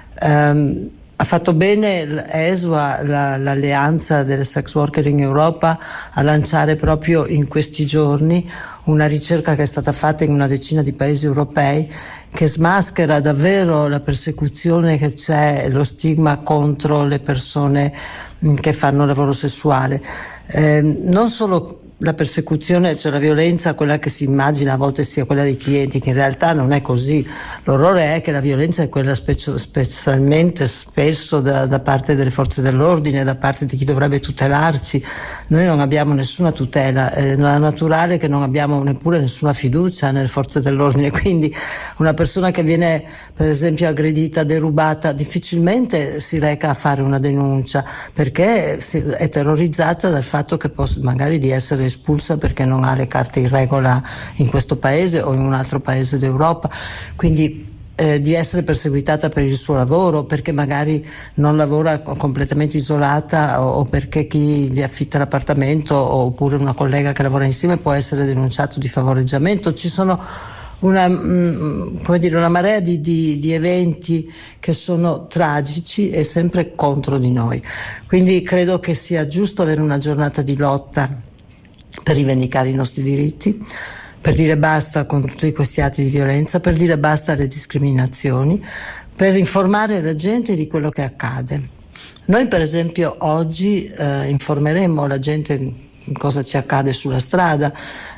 Ha fatto bene ESWA, l'alleanza delle sex worker in Europa, a lanciare proprio in questi giorni una ricerca che è stata fatta in una decina di paesi europei, che smaschera davvero la persecuzione che c'è, lo stigma contro le persone che fanno lavoro sessuale. Non solo la persecuzione, cioè la violenza, quella che si immagina a volte sia quella dei clienti, che in realtà non è così. L'orrore è che la violenza è quella specialmente spesso da parte delle forze dell'ordine, da parte di chi dovrebbe tutelarci. Noi non abbiamo nessuna tutela, è naturale che non abbiamo neppure nessuna fiducia nelle forze dell'ordine, quindi una persona che viene per esempio aggredita, derubata, difficilmente si reca a fare una denuncia, perché è terrorizzata dal fatto che magari di essere espulsa perché non ha le carte in regola in questo paese o in un altro paese d'Europa, quindi di essere perseguitata per il suo lavoro, perché magari non lavora completamente isolata, o perché chi gli affitta l'appartamento, oppure una collega che lavora insieme può essere denunciato di favoreggiamento. Ci sono una marea di eventi che sono tragici e sempre contro di noi, quindi credo che sia giusto avere una giornata di lotta per rivendicare i nostri diritti, per dire basta con tutti questi atti di violenza, per dire basta alle discriminazioni, per informare la gente di quello che accade. Noi per esempio oggi informeremo la gente cosa ci accade sulla strada.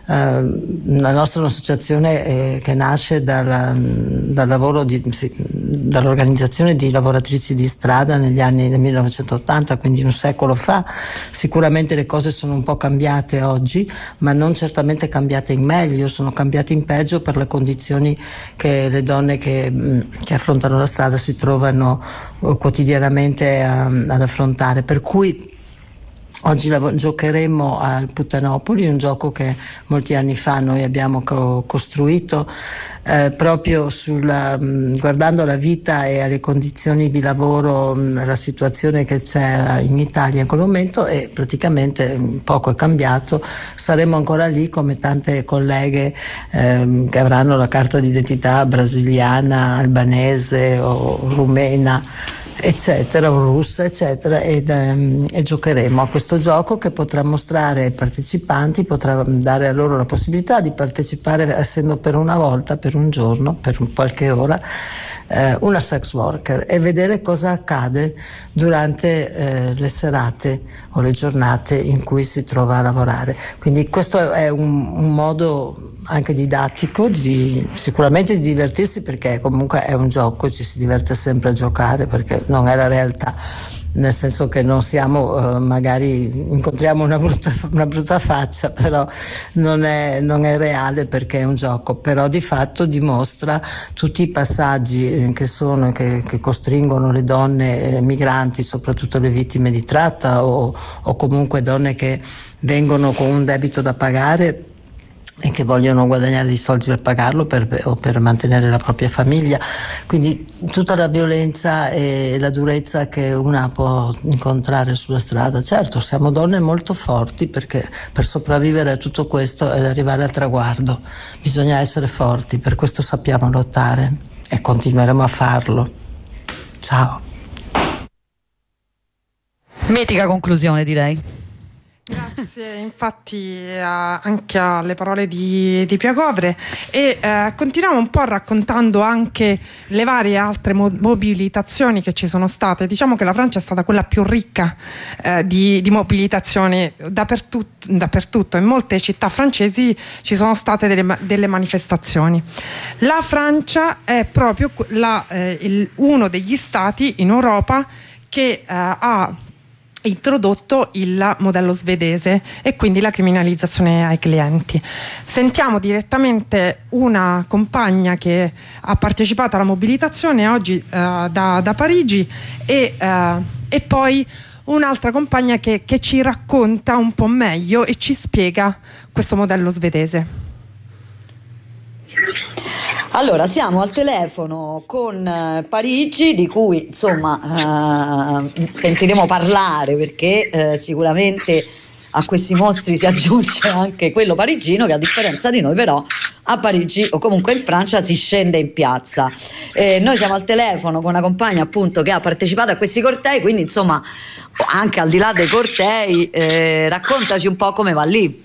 La nostra è un'associazione che nasce dal lavoro dall'organizzazione di lavoratrici di strada nel 1980, quindi un secolo fa. Sicuramente le cose sono un po' cambiate oggi, ma non certamente cambiate in meglio, sono cambiate in peggio per le condizioni che le donne che affrontano la strada si trovano quotidianamente ad affrontare, per cui oggi giocheremo al Puttanopoli, un gioco che molti anni fa noi abbiamo costruito proprio guardando la vita e alle condizioni di lavoro, la situazione che c'era in Italia in quel momento, e praticamente poco è cambiato. Saremo ancora lì come tante colleghe che avranno la carta d'identità brasiliana, albanese o rumena, eccetera, o russa, eccetera, e giocheremo a questo gioco che potrà mostrare ai partecipanti, potrà dare a loro la possibilità di partecipare, essendo per una volta, per un giorno, per qualche ora, una sex worker, e vedere cosa accade durante le serate o le giornate in cui si trova a lavorare. Quindi questo è un modo anche didattico, sicuramente di divertirsi, perché comunque è un gioco, ci si diverte sempre a giocare, perché non è la realtà, nel senso che non siamo magari incontriamo una brutta faccia, però non è reale, perché è un gioco, però di fatto dimostra tutti i passaggi che costringono le donne migranti, soprattutto le vittime di tratta o comunque donne che vengono con un debito da pagare e che vogliono guadagnare dei soldi per pagarlo o per mantenere la propria famiglia. Quindi tutta la violenza e la durezza che una può incontrare sulla strada. Certo, siamo donne molto forti, perché per sopravvivere a tutto questo ed arrivare al traguardo bisogna essere forti, per questo sappiamo lottare e continueremo a farlo. Ciao. Mitica conclusione, direi. Grazie infatti anche alle parole di Piacovre, e continuiamo un po' raccontando anche le varie altre mobilitazioni che ci sono state. Diciamo che la Francia è stata quella più ricca di mobilitazioni dappertutto. In molte città francesi ci sono state delle manifestazioni. La Francia è proprio uno degli stati in Europa che ha introdotto il modello svedese e quindi la criminalizzazione ai clienti. Sentiamo direttamente una compagna che ha partecipato alla mobilitazione oggi da Parigi e poi un'altra compagna che ci racconta un po' meglio e ci spiega questo modello svedese. Allora, siamo al telefono con Parigi, di cui insomma sentiremo parlare, perché sicuramente a questi mostri si aggiunge anche quello parigino, che a differenza di noi però a Parigi o comunque in Francia si scende in piazza. Noi siamo al telefono con una compagna appunto che ha partecipato a questi cortei, quindi insomma anche al di là dei cortei raccontaci un po' come va lì.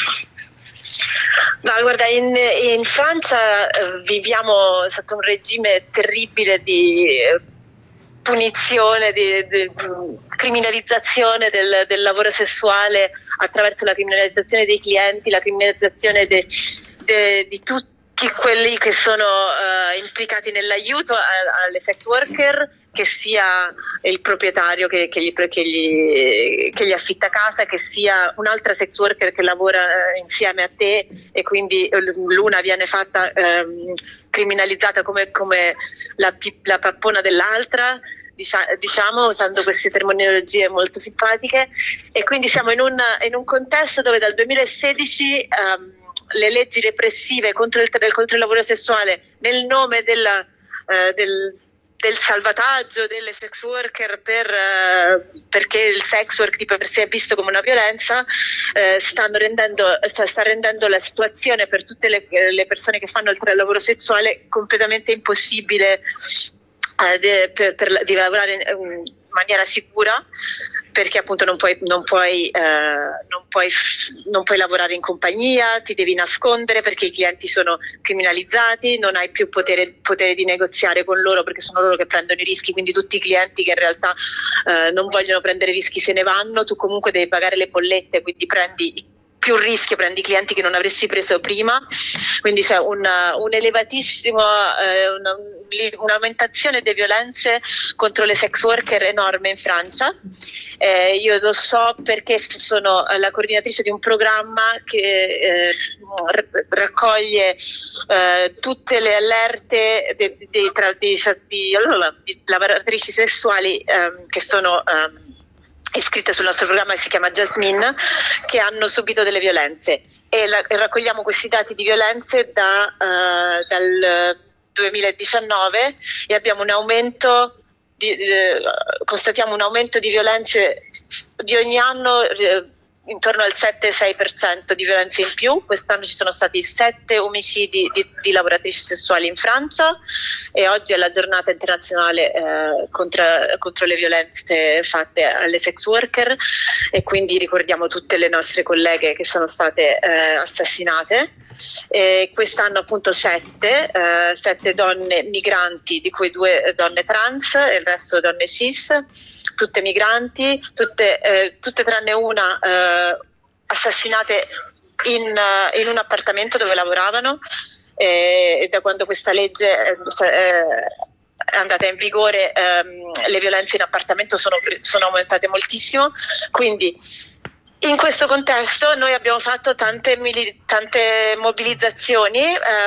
Ma guarda, in Francia viviamo sotto un regime terribile di punizione, di criminalizzazione del lavoro sessuale attraverso la criminalizzazione dei clienti, la criminalizzazione di tutti quelli che sono implicati nell'aiuto alle sex worker, che sia il proprietario che gli affitta casa, che sia un'altra sex worker che lavora insieme a te, e quindi l'una viene fatta criminalizzata come la pappona dell'altra, diciamo, usando queste terminologie molto simpatiche. E quindi siamo in un contesto dove dal 2016 le leggi repressive contro il lavoro sessuale, nel nome del salvataggio delle sex worker, perché il sex work di per sé è visto come una violenza, sta rendendo la situazione per tutte le persone che fanno il lavoro sessuale completamente impossibile di lavorare in maniera sicura, perché appunto non puoi lavorare in compagnia, ti devi nascondere perché i clienti sono criminalizzati, non hai più potere di negoziare con loro perché sono loro che prendono i rischi, quindi tutti i clienti che in realtà non vogliono prendere rischi se ne vanno, tu comunque devi pagare le bollette, quindi prendi più rischio, prendi clienti che non avresti preso prima, quindi c'è un elevatissimo un'aumentazione delle violenze contro le sex worker enorme in Francia. Io lo so perché sono la coordinatrice di un programma che raccoglie tutte le allerte di lavoratrici sessuali che sono iscritte sul nostro programma, che si chiama Jasmine, che hanno subito delle violenze, e raccogliamo questi dati di violenze dal 2019 e abbiamo un aumento constatiamo un aumento di violenze di ogni anno intorno al 7-6% di violenze in più. Quest'anno ci sono stati 7 omicidi di lavoratrici sessuali in Francia, e oggi è la giornata internazionale contro le violenze fatte alle sex worker, e quindi ricordiamo tutte le nostre colleghe che sono state assassinate. Quest'anno appunto 7 donne migranti, di cui 2 donne trans e il resto donne cis, tutte migranti, tutte tranne una assassinate in un appartamento dove lavoravano, e da quando questa legge è andata in vigore le violenze in appartamento sono aumentate moltissimo. Quindi in questo contesto noi abbiamo fatto tante mobilizzazioni,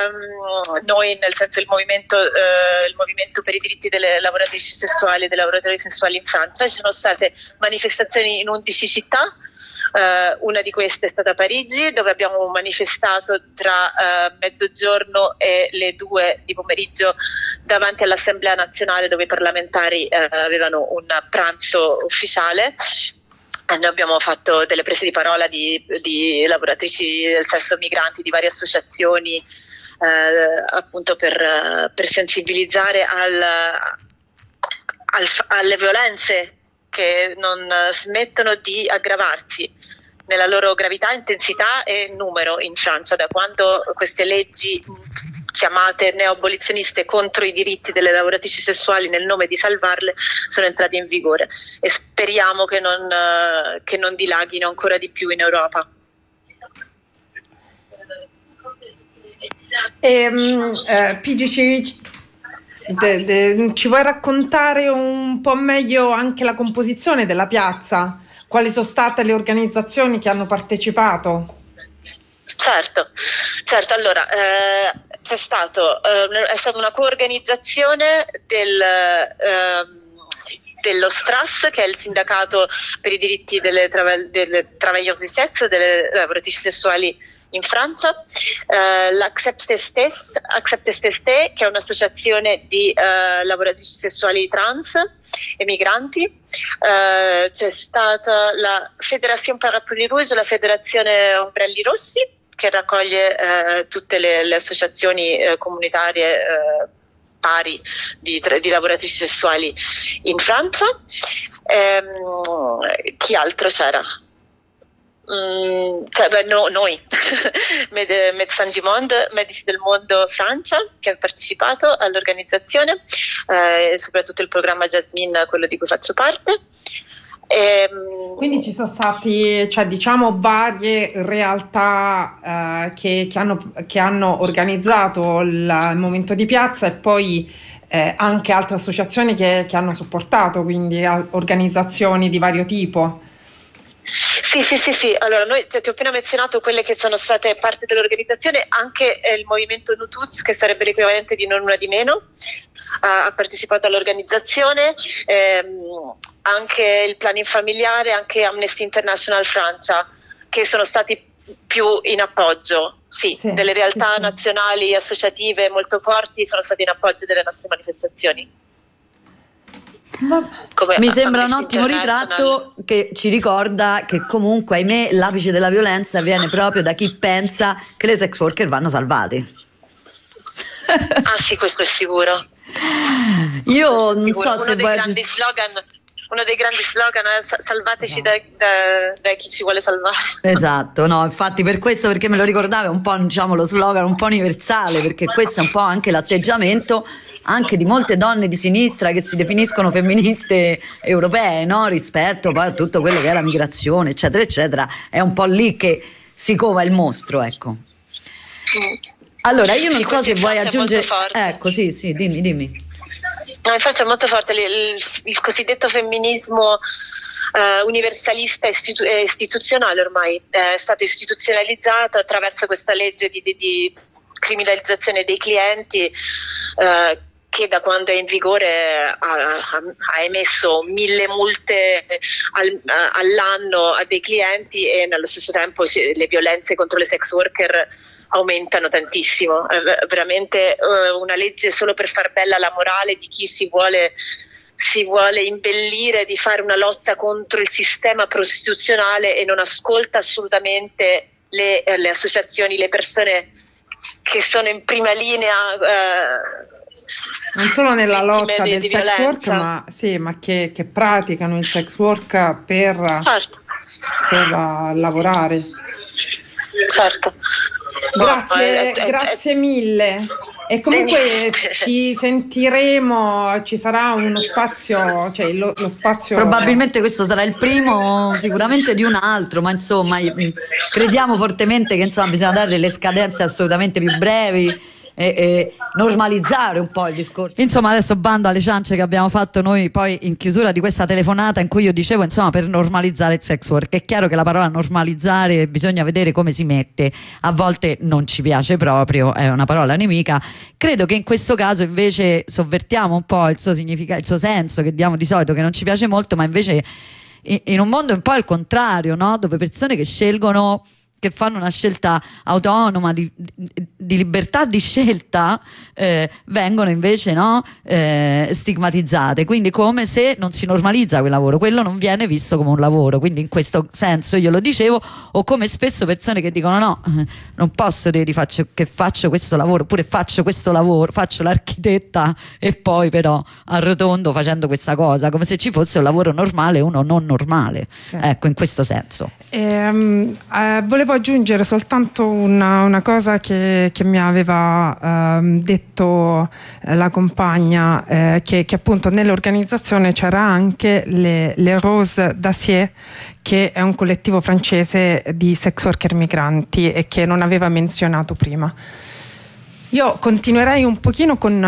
noi nel senso il movimento per i diritti delle lavoratrici sessuali e dei lavoratori sessuali in Francia. Ci sono state manifestazioni in 11 città, una di queste è stata Parigi, dove abbiamo manifestato tra mezzogiorno e le 2 di pomeriggio davanti all'Assemblea nazionale, dove i parlamentari avevano un pranzo ufficiale. Noi abbiamo fatto delle prese di parola di lavoratrici del sesso migranti di varie associazioni, appunto per sensibilizzare alle violenze che non smettono di aggravarsi. nella loro gravità, intensità e numero in Francia, da quando queste leggi chiamate neoabolizioniste contro i diritti delle lavoratrici sessuali nel nome di salvarle sono entrate in vigore, e speriamo che non dilaghino ancora di più in Europa. PG, ci vuoi raccontare un po' meglio anche la composizione della piazza? Quali sono state le organizzazioni che hanno partecipato? Certo, allora è stata una coorganizzazione dello STRAS, che è il sindacato per i diritti delle travailleurs du sexe, delle lavoratrici sessuali in Francia, l'Acceptes Test, che è un'associazione di lavoratrici sessuali trans e migranti, c'è stata la Fédération Parapluie Rouge, la federazione Ombrelli Rossi, che raccoglie tutte le associazioni comunitarie pari di lavoratrici sessuali in Francia. Chi altro c'era? Noi Médecins du Monde, Medici del Mondo Francia, che ha partecipato all'organizzazione, soprattutto il programma Jasmine, quello di cui faccio parte. Quindi ci sono stati, varie realtà che hanno organizzato il momento di piazza, e poi anche altre associazioni che hanno supportato, quindi organizzazioni di vario tipo. Sì. Allora, noi ti ho appena menzionato quelle che sono state parte dell'organizzazione, anche il movimento Nutuz, che sarebbe l'equivalente di Non Una di Meno, ha partecipato all'organizzazione, anche il Planning Familiare, anche Amnesty International Francia, che sono stati più in appoggio, delle realtà nazionali associative molto forti, sono stati in appoggio delle nostre manifestazioni. Mi sembra un ottimo ritratto che ci ricorda che comunque, ahimè, l'apice della violenza viene proprio da chi pensa che le sex worker vanno salvate. Ah sì, questo è sicuro. Io non so se vuoi uno dei grandi slogan è salvateci da chi ci vuole salvare. Esatto, no, infatti per questo, perché me lo ricordavo, è un po', lo slogan un po' universale, perché questo è un po' anche l'atteggiamento anche di molte donne di sinistra che si definiscono femministe europee, no? Rispetto poi a tutto quello che è la migrazione, eccetera, eccetera. È un po' lì che si cova il mostro, ecco. Allora, io non so se vuoi aggiungere... Ecco, sì, dimmi. No, in Francia è molto forte il cosiddetto femminismo universalista e istituzionale, ormai è stato istituzionalizzato attraverso questa legge di criminalizzazione dei clienti, che da quando è in vigore ha emesso 1000 multe all'anno a dei clienti, e nello stesso tempo le violenze contro le sex worker aumentano tantissimo. È veramente una legge solo per far bella la morale di chi si vuole imbellire di fare una lotta contro il sistema prostituzionale e non ascolta assolutamente le associazioni, le persone che sono in prima linea, non solo nella lotta del sex work, ma che praticano il sex work per lavorare. Certo. Grazie mille. E comunque ci sentiremo, ci sarà uno spazio, lo spazio. Probabilmente questo sarà il primo, sicuramente di un altro, ma insomma crediamo fortemente che bisogna dare delle scadenze assolutamente più brevi e normalizzare un po' il discorso. Insomma, adesso bando alle ciance che abbiamo fatto noi poi in chiusura di questa telefonata, in cui io dicevo, per normalizzare il sex work. È chiaro che la parola normalizzare bisogna vedere come si mette, a volte non ci piace proprio, è una parola nemica. Credo che in questo caso invece sovvertiamo un po' il suo significato, il suo senso, che diamo di solito, che non ci piace molto, ma invece in un mondo un po' al contrario, no? Dove persone che scelgono, che fanno una scelta autonoma di di libertà di scelta vengono invece stigmatizzate, quindi come se non si normalizza quel lavoro, quello non viene visto come un lavoro, quindi in questo senso io lo dicevo, o come spesso persone che dicono no, non posso dire che faccio questo lavoro, oppure faccio questo lavoro, faccio l'architetta e poi però arrotondo facendo questa cosa, come se ci fosse un lavoro normale e uno non normale, sì. Ecco, in questo senso. Volevo aggiungere soltanto una cosa che mi aveva detto la compagna, che appunto nell'organizzazione c'era anche le Rose d'Acier, che è un collettivo francese di sex worker migranti e che non aveva menzionato prima. Io continuerei un pochino con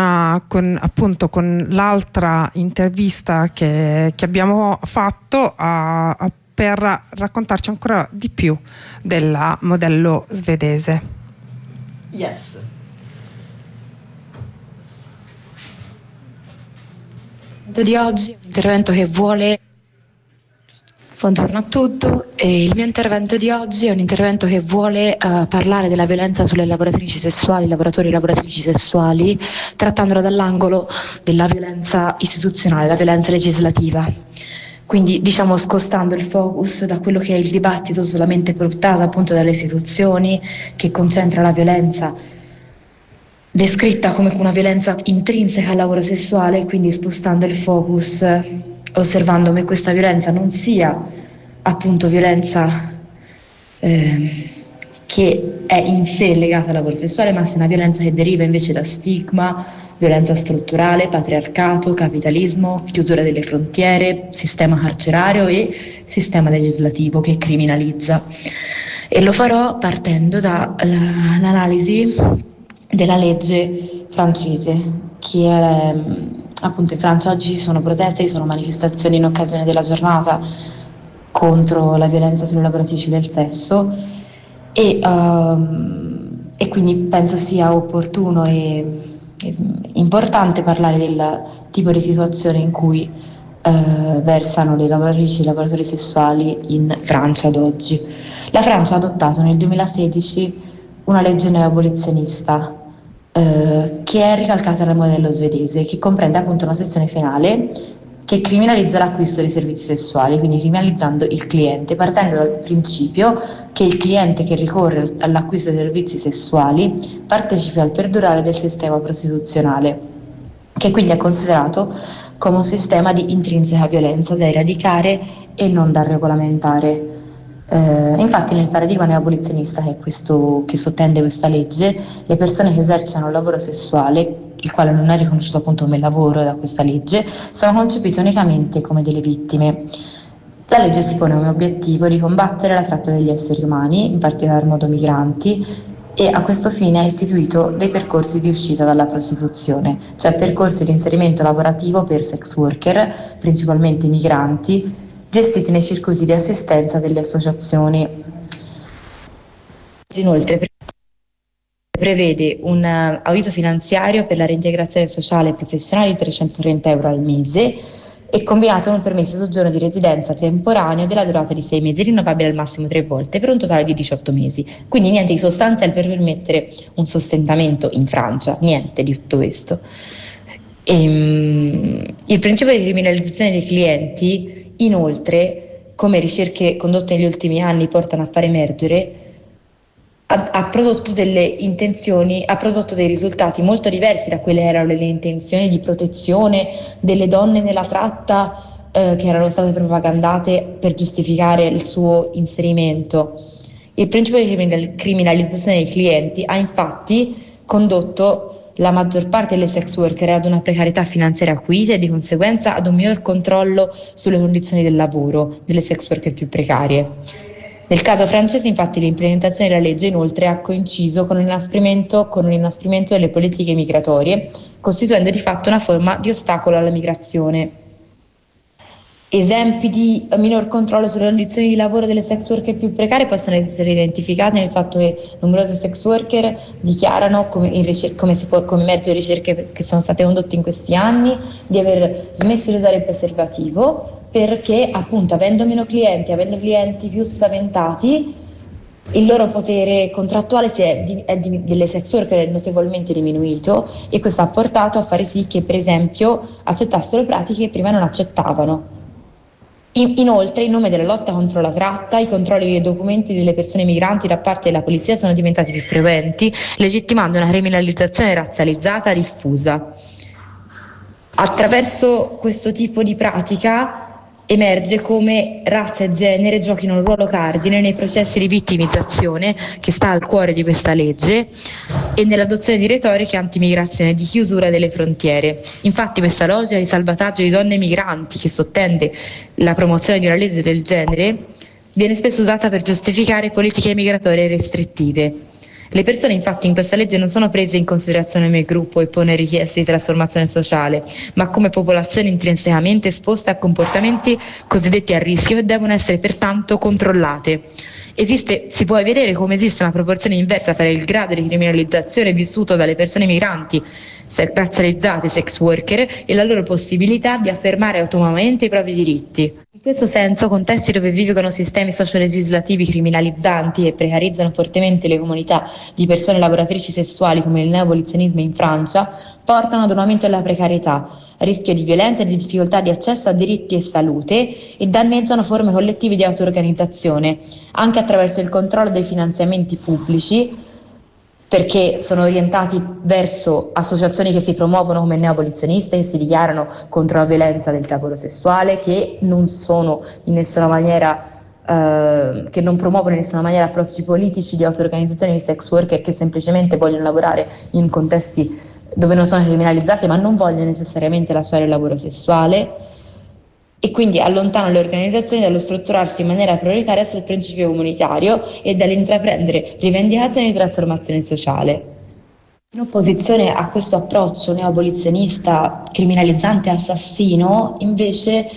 l'altra intervista che abbiamo fatto per raccontarci ancora di più del modello svedese. Yes. Di oggi, un intervento che vuole. Buongiorno a tutti, il mio intervento di oggi è un intervento che vuole parlare della violenza sulle lavoratrici sessuali, lavoratori e lavoratrici sessuali, trattandola dall'angolo della violenza istituzionale, la violenza legislativa. Quindi diciamo scostando il focus da quello che è il dibattito solamente portato appunto dalle istituzioni, che concentra la violenza descritta come una violenza intrinseca al lavoro sessuale, quindi spostando il focus, osservando come questa violenza non sia appunto violenza che è in sé legata al lavoro sessuale, ma sia una violenza che deriva invece da stigma, violenza strutturale, patriarcato, capitalismo, chiusura delle frontiere, sistema carcerario e sistema legislativo che criminalizza. E lo farò partendo dall'analisi della legge francese, che è appunto in Francia oggi ci sono proteste, ci sono manifestazioni in occasione della giornata contro la violenza sulle lavoratrici del sesso e quindi penso sia opportuno e importante parlare del tipo di situazione in cui versano le lavoratrici e i lavoratori sessuali in Francia ad oggi. La Francia ha adottato nel 2016 una legge neoabolizionista che è ricalcata dal modello svedese, che comprende appunto una sezione penale che criminalizza l'acquisto dei servizi sessuali, quindi criminalizzando il cliente, partendo dal principio che il cliente che ricorre all'acquisto dei servizi sessuali partecipi al perdurare del sistema prostituzionale, che quindi è considerato come un sistema di intrinseca violenza da eradicare e non da regolamentare. Infatti nel paradigma neoabolizionista che sottende questa legge, le persone che esercitano il lavoro sessuale, il quale non è riconosciuto appunto come lavoro da questa legge, sono concepite unicamente come delle vittime. La legge si pone come obiettivo di combattere la tratta degli esseri umani, in particolar modo migranti, e a questo fine ha istituito dei percorsi di uscita dalla prostituzione, cioè percorsi di inserimento lavorativo per sex worker, principalmente migranti, gestiti nei circuiti di assistenza delle associazioni. Inoltre prevede un aiuto finanziario per la reintegrazione sociale e professionale di 330 euro al mese e combinato con un permesso di soggiorno di residenza temporaneo della durata di 6 mesi, rinnovabile al massimo 3 volte, per un totale di 18 mesi. Quindi niente di sostanziale per permettere un sostentamento in Francia, niente di tutto questo. Il principio di criminalizzazione dei clienti, inoltre, come ricerche condotte negli ultimi anni portano a far emergere, ha prodotto dei risultati molto diversi da quelle che erano le intenzioni di protezione delle donne nella tratta che erano state propagandate per giustificare il suo inserimento. Il principio di criminalizzazione dei clienti ha infatti condotto la maggior parte delle sex worker ad una precarietà finanziaria acuita e di conseguenza ad un miglior controllo sulle condizioni del lavoro delle sex worker più precarie. Nel caso francese, infatti, l'implementazione della legge inoltre ha coinciso con un inasprimento delle politiche migratorie, costituendo di fatto una forma di ostacolo alla migrazione. Esempi di minor controllo sulle condizioni di lavoro delle sex worker più precarie possono essere identificati nel fatto che numerose sex worker dichiarano, come emerge ricerche che sono state condotte in questi anni, di aver smesso di usare il preservativo perché appunto avendo meno clienti, avendo clienti più spaventati, il loro potere contrattuale delle sex worker è notevolmente diminuito, e questo ha portato a fare sì che, per esempio, accettassero pratiche che prima non accettavano. Inoltre, in nome della lotta contro la tratta, i controlli dei documenti delle persone migranti da parte della polizia sono diventati più frequenti, legittimando una criminalizzazione razzializzata diffusa. Attraverso questo tipo di pratica emerge come razza e genere giochino un ruolo cardine nei processi di vittimizzazione che sta al cuore di questa legge e nell'adozione di retoriche antimigrazione e di chiusura delle frontiere. Infatti questa logica di salvataggio di donne migranti, che sottende la promozione di una legge del genere, viene spesso usata per giustificare politiche migratorie restrittive. Le persone infatti in questa legge non sono prese in considerazione come gruppo e pone richieste di trasformazione sociale, ma come popolazione intrinsecamente esposta a comportamenti cosiddetti a rischio che devono essere pertanto controllate. Si può vedere come esiste una proporzione inversa tra il grado di criminalizzazione vissuto dalle persone migranti razzializzate sex worker e la loro possibilità di affermare autonomamente i propri diritti. In questo senso, contesti dove vivono sistemi socio-legislativi criminalizzanti e precarizzano fortemente le comunità di persone lavoratrici sessuali, come il neoabolizioninismo in Francia, portano ad un aumento della precarietà, rischio di violenza e di difficoltà di accesso a diritti e salute, e danneggiano forme collettive di auto-organizzazione, anche attraverso il controllo dei finanziamenti pubblici, perché sono orientati verso associazioni che si promuovono come neoabolizioniste, che si dichiarano contro la violenza del lavoro sessuale, che non sono in nessuna maniera che non promuovono in nessuna maniera approcci politici di auto-organizzazione di sex worker, che semplicemente vogliono lavorare in contesti dove non sono criminalizzate ma non vogliono necessariamente lasciare il lavoro sessuale, e quindi allontanano le organizzazioni dallo strutturarsi in maniera prioritaria sul principio comunitario e dall'intraprendere rivendicazioni di trasformazione sociale. In opposizione a questo approccio neoabolizionista, criminalizzante e assassino, invece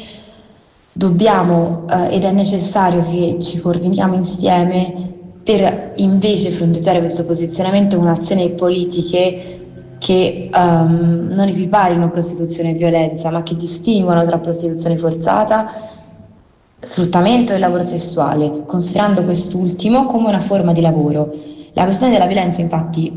dobbiamo ed è necessario che ci coordiniamo insieme per invece fronteggiare questo posizionamento con azioni politiche che non equiparino prostituzione e violenza, ma che distinguano tra prostituzione forzata, sfruttamento e lavoro sessuale, considerando quest'ultimo come una forma di lavoro. La questione della violenza, infatti,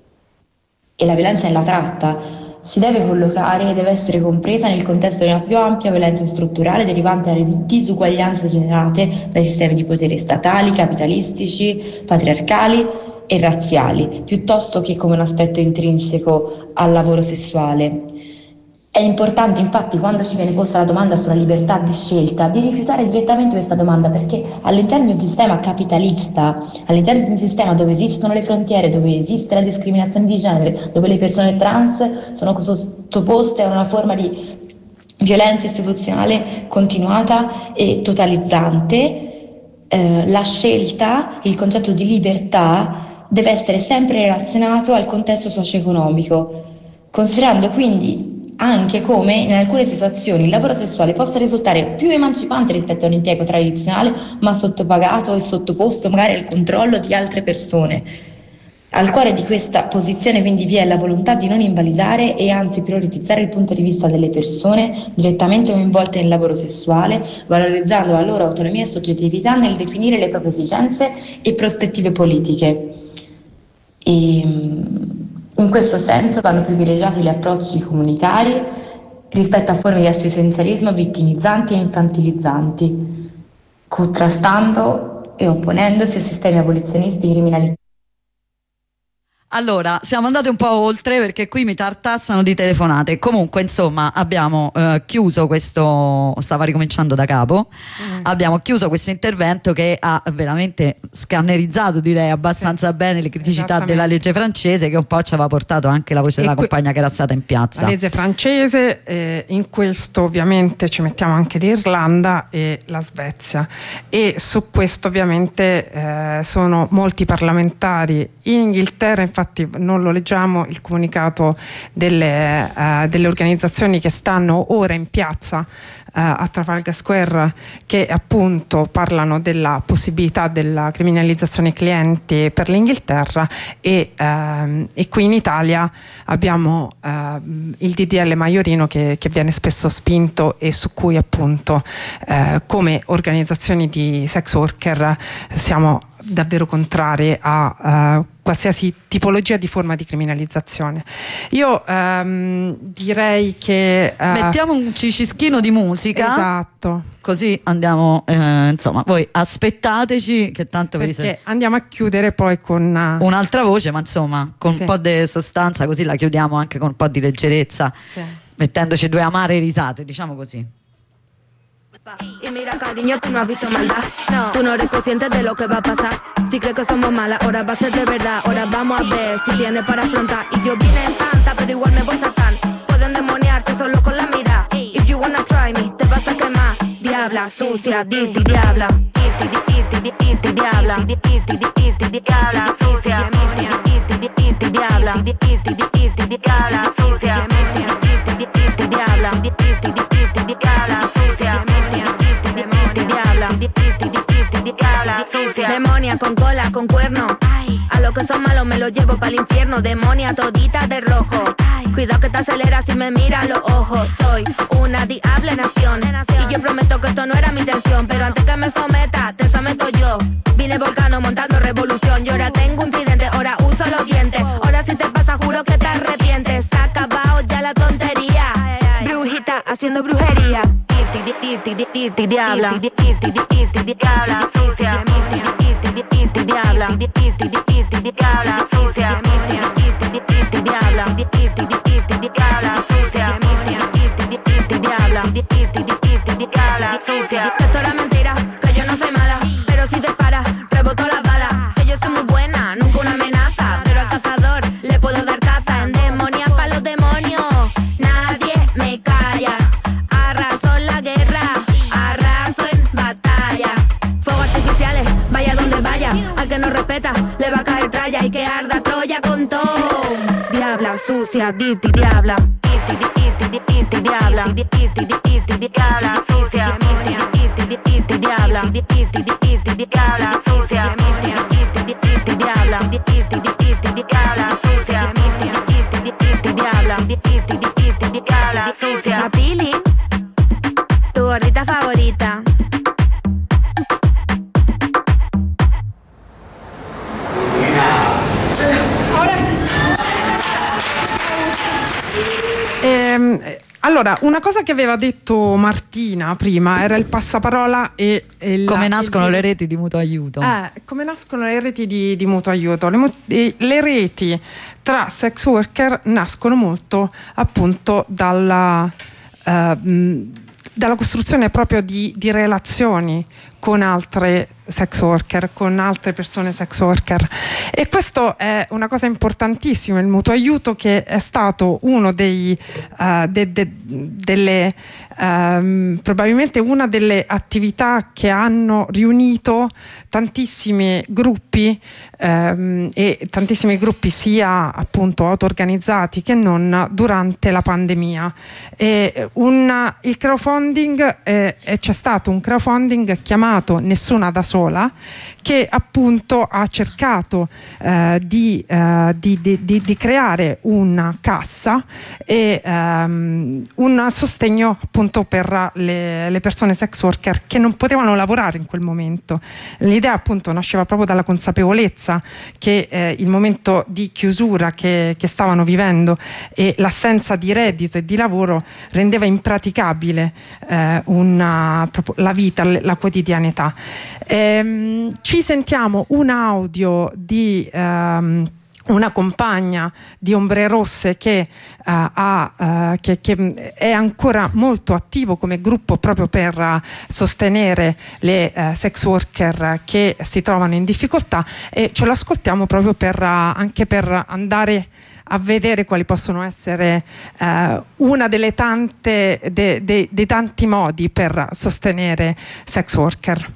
e la violenza nella tratta si deve collocare e deve essere compresa nel contesto di una più ampia violenza strutturale derivante dalle disuguaglianze generate dai sistemi di potere statali, capitalistici, patriarcali e razziali, piuttosto che come un aspetto intrinseco al lavoro sessuale. È importante infatti, quando ci viene posta la domanda sulla libertà di scelta, di rifiutare direttamente questa domanda, perché all'interno di un sistema capitalista, all'interno di un sistema dove esistono le frontiere, dove esiste la discriminazione di genere, dove le persone trans sono sottoposte a una forma di violenza istituzionale continuata e totalizzante, la scelta, il concetto di libertà deve essere sempre relazionato al contesto socio-economico, considerando quindi anche come in alcune situazioni il lavoro sessuale possa risultare più emancipante rispetto a un impiego tradizionale, ma sottopagato e sottoposto magari al controllo di altre persone. Al cuore di questa posizione quindi vi è la volontà di non invalidare e anzi prioritizzare il punto di vista delle persone direttamente coinvolte nel lavoro sessuale, valorizzando la loro autonomia e soggettività nel definire le proprie esigenze e prospettive politiche. E in questo senso vanno privilegiati gli approcci comunitari rispetto a forme di assistenzialismo vittimizzanti e infantilizzanti, contrastando e opponendosi a sistemi abolizionisti criminali. Allora, siamo andati un po' oltre perché qui mi tartassano di telefonate. Comunque, insomma, abbiamo chiuso questo, stava ricominciando da capo, abbiamo chiuso questo intervento che ha veramente scannerizzato, direi, abbastanza bene le criticità della legge francese, che un po' ci aveva portato anche la voce della compagna che era stata in piazza. La legge francese, in questo ovviamente ci mettiamo anche l'Irlanda e la Svezia, e su questo ovviamente sono molti parlamentari in Inghilterra. Infatti non lo leggiamo il comunicato delle organizzazioni che stanno ora in piazza a Trafalgar Square, che appunto parlano della possibilità della criminalizzazione clienti per l'Inghilterra, e qui in Italia abbiamo il DDL Maiorino che viene spesso spinto e su cui appunto come organizzazioni di sex worker siamo davvero contrarie a qualsiasi tipologia di forma di criminalizzazione. Io direi che mettiamo un cicischino di musica, esatto, così andiamo, insomma, voi aspettateci che tanto perché andiamo a chiudere poi con un'altra voce, ma insomma con un po' di sostanza, così la chiudiamo anche con un po' di leggerezza, mettendoci due amare risate, diciamo così. Y mira, cariño, tú no has visto maldad. No, tú no eres consciente de lo que va a pasar. Si crees que somos malas, ahora va a ser de verdad. Ahora vamos a ver si tienes para afrontar. Y yo vine en santa, pero igual me voy a sacar. Puedo endemoniarte solo con la mirada. If you wanna try me, te vas a quemar. Diabla, sucia, dirty, diabla. Dirty, diabla. Diabla, sucia. Dirty, diabla. Diabla, sucia. Diabla. Demonia con cola, con cuerno. A lo que son malos me lo llevo para el infierno. Demonia todita de rojo. Cuidado que te aceleras si me miras los ojos. Soy una diabla en acción. Y yo prometo que esto no era mi intención. Pero antes que me someta, te someto yo. Vine volcano montando revolución. Y ahora tengo un tridente, ahora uso los dientes. Ahora si te pasa juro que te arrepientes. Se ha acabado ya la tontería. Brujita haciendo brujería. Dirty, diabla. Diabla, sucia. Diabla, diabla, sucia. Diabla, diabla, sucia. Diabla, sucia. Esto era mentira, que yo no soy mala, pero si te paras, reboto las balas. Que yo soy muy buena, nunca una amenaza, pero al cazador le puedo dar caza. En demonia pa' los demonios, nadie me calla. Arraso en la guerra, arraso en batalla. Fuegos artificiales, vaya donde vaya. Al que no respeta, le va a caer tralla. Y que arda Troya con todo. Diabla, sucia, dirty, diabla. Dirty, diabla. Diabla, sucia. Dirty, diabla. Diabla, sucia. Dirty, diabla. Diabla, sucia. Diabla, sucia. La Pili, tu gordita favorita. Allora, una cosa che aveva detto Martina prima era il passaparola e come nascono le reti di mutuo aiuto. Come nascono le reti di mutuo aiuto. Le reti tra sex worker nascono molto appunto dalla costruzione proprio di relazioni con altre sex worker, con altre persone sex worker, e questo è una cosa importantissima. Il mutuo aiuto, che è stato uno probabilmente una delle attività che hanno riunito tantissimi gruppi e tantissimi gruppi sia appunto auto-organizzati che non durante la pandemia. Il crowdfunding, c'è stato un crowdfunding chiamato Nessuna da sola, che appunto ha cercato di creare una cassa e un sostegno appunto per le persone sex worker che non potevano lavorare in quel momento. L'idea appunto nasceva proprio dalla consapevolezza che il momento di chiusura che stavano vivendo e l'assenza di reddito e di lavoro rendeva impraticabile proprio la vita, la quotidianità. Ci sentiamo un audio di una compagna di Ombre Rosse che è ancora molto attivo come gruppo proprio per sostenere le sex worker che si trovano in difficoltà, e ce lo ascoltiamo proprio anche per andare a vedere quali possono essere una delle tante dei tanti modi per sostenere sex worker.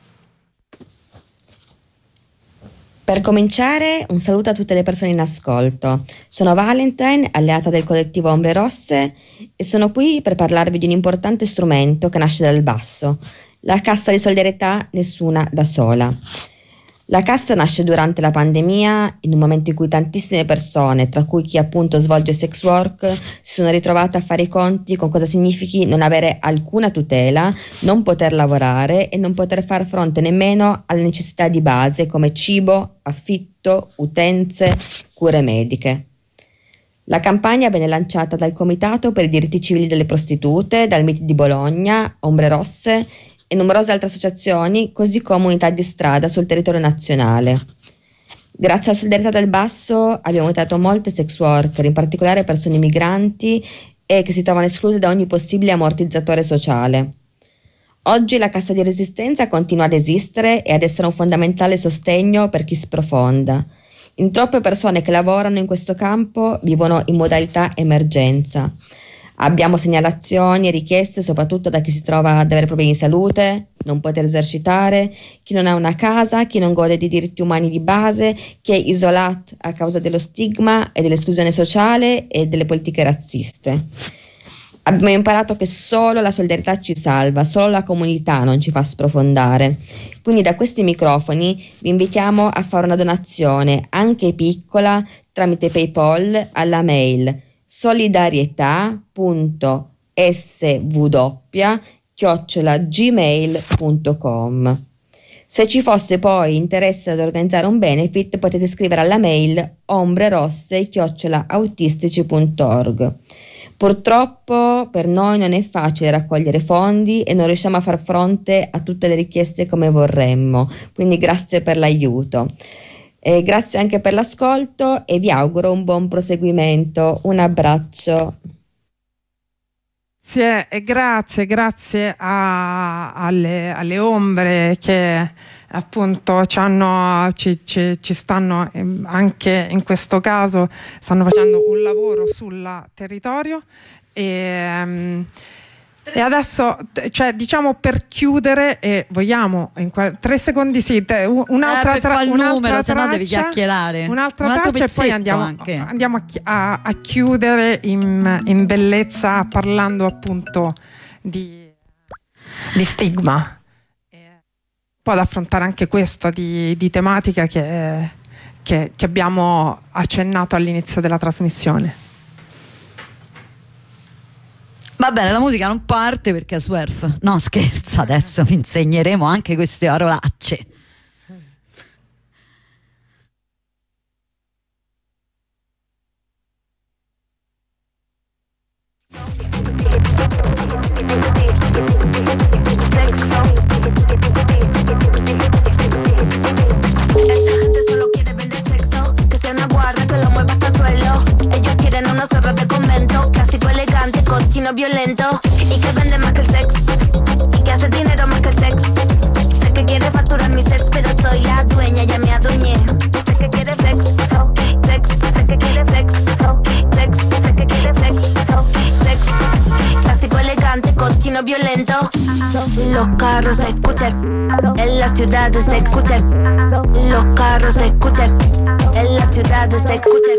Per cominciare, un saluto a tutte le persone in ascolto. Sono Valentine, alleata del collettivo Ombre Rosse, e sono qui per parlarvi di un importante strumento che nasce dal basso, la Cassa di Solidarietà Nessuna da Sola. La cassa nasce durante la pandemia, in un momento in cui tantissime persone, tra cui chi appunto svolge sex work, si sono ritrovate a fare i conti con cosa significhi non avere alcuna tutela, non poter lavorare e non poter far fronte nemmeno alle necessità di base come cibo, affitto, utenze, cure mediche. La campagna venne lanciata dal Comitato per i diritti civili delle prostitute, dal MIT di Bologna, Ombre Rosse e numerose altre associazioni, così come unità di strada sul territorio nazionale. Grazie alla solidarietà del Basso abbiamo aiutato molte sex worker, in particolare persone migranti e che si trovano escluse da ogni possibile ammortizzatore sociale. Oggi la Cassa di Resistenza continua ad esistere e ad essere un fondamentale sostegno per chi sprofonda. In troppe persone che lavorano in questo campo vivono in modalità emergenza. Abbiamo segnalazioni e richieste soprattutto da chi si trova ad avere problemi di salute, non poter esercitare, chi non ha una casa, chi non gode di diritti umani di base, chi è isolato a causa dello stigma e dell'esclusione sociale e delle politiche razziste. Abbiamo imparato che solo la solidarietà ci salva, solo la comunità non ci fa sprofondare. Quindi da questi microfoni vi invitiamo a fare una donazione, anche piccola, tramite PayPal alla mail solidarietà.sw@gmail.com. Se ci fosse poi interesse ad organizzare un benefit, potete scrivere alla mail ombrerosse@autistici.org. Purtroppo per noi non è facile raccogliere fondi e non riusciamo a far fronte a tutte le richieste come vorremmo, quindi grazie per l'aiuto. Grazie anche per l'ascolto e vi auguro un buon proseguimento. Un abbraccio. Grazie alle ombre che appunto ci stanno anche in questo caso stanno facendo un lavoro sul territorio e adesso, cioè, diciamo, per chiudere, vogliamo in 3 secondi un'altra numero, se no devi chiacchierare. Un'altra traccia e poi andiamo a chiudere in bellezza parlando appunto di stigma. Poi ad affrontare anche questo di tematica che abbiamo accennato all'inizio della trasmissione. Va bene, la musica non parte perché è surf. No, scherzo, adesso vi insegneremo anche queste parolacce. Violento y que vende más que el sex y que hace dinero más que el sex. Sé que quiere facturar mi sex, pero soy la dueña, ya me adueñé. Sé que quiere sex, sex, sé que quiere sex, sex, sé que quiere sex, sex. Clásico elegante, cochino violento. Los carros se escuchan, en las ciudades se escuchan. Los carros se escuchan, en las ciudades se escuchan.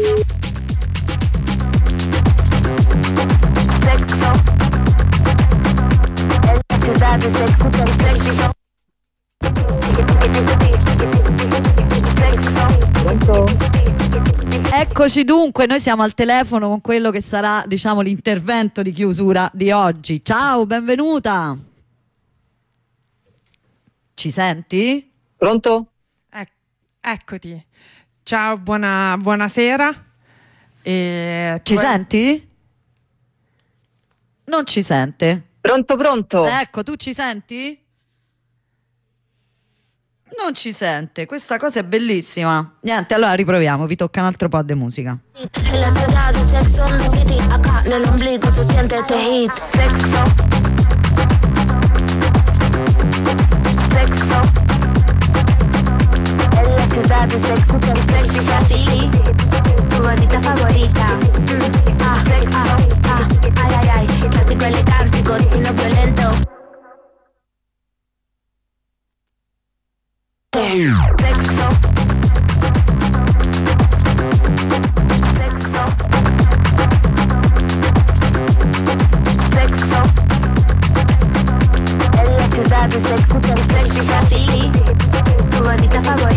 Eccoci dunque, noi siamo al telefono con quello che sarà, diciamo, l'intervento di chiusura di oggi. Ciao, benvenuta. Ci senti? Pronto? Eccoti. Ciao, buonasera. Ci senti? Non ci sente. Pronto? Ecco, tu ci senti? Non ci sente, questa cosa è bellissima. Niente, allora riproviamo, vi tocca un altro po' di musica. En la ciudad de Sex on the City, acá en el ombligo se siente este hit. Sexo. Sexo. En la ciudad se escucha el sexy así. Tu gordita favorita. Ay, ay, ay. Clásico elegante, cochino violento. Sexo. Se escucha el sexy así. Tu gordita favorita.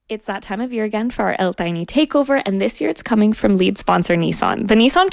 It's that time of year again for our El Tiny Takeover, and this year it's coming from lead sponsor Nissan. The Nissan...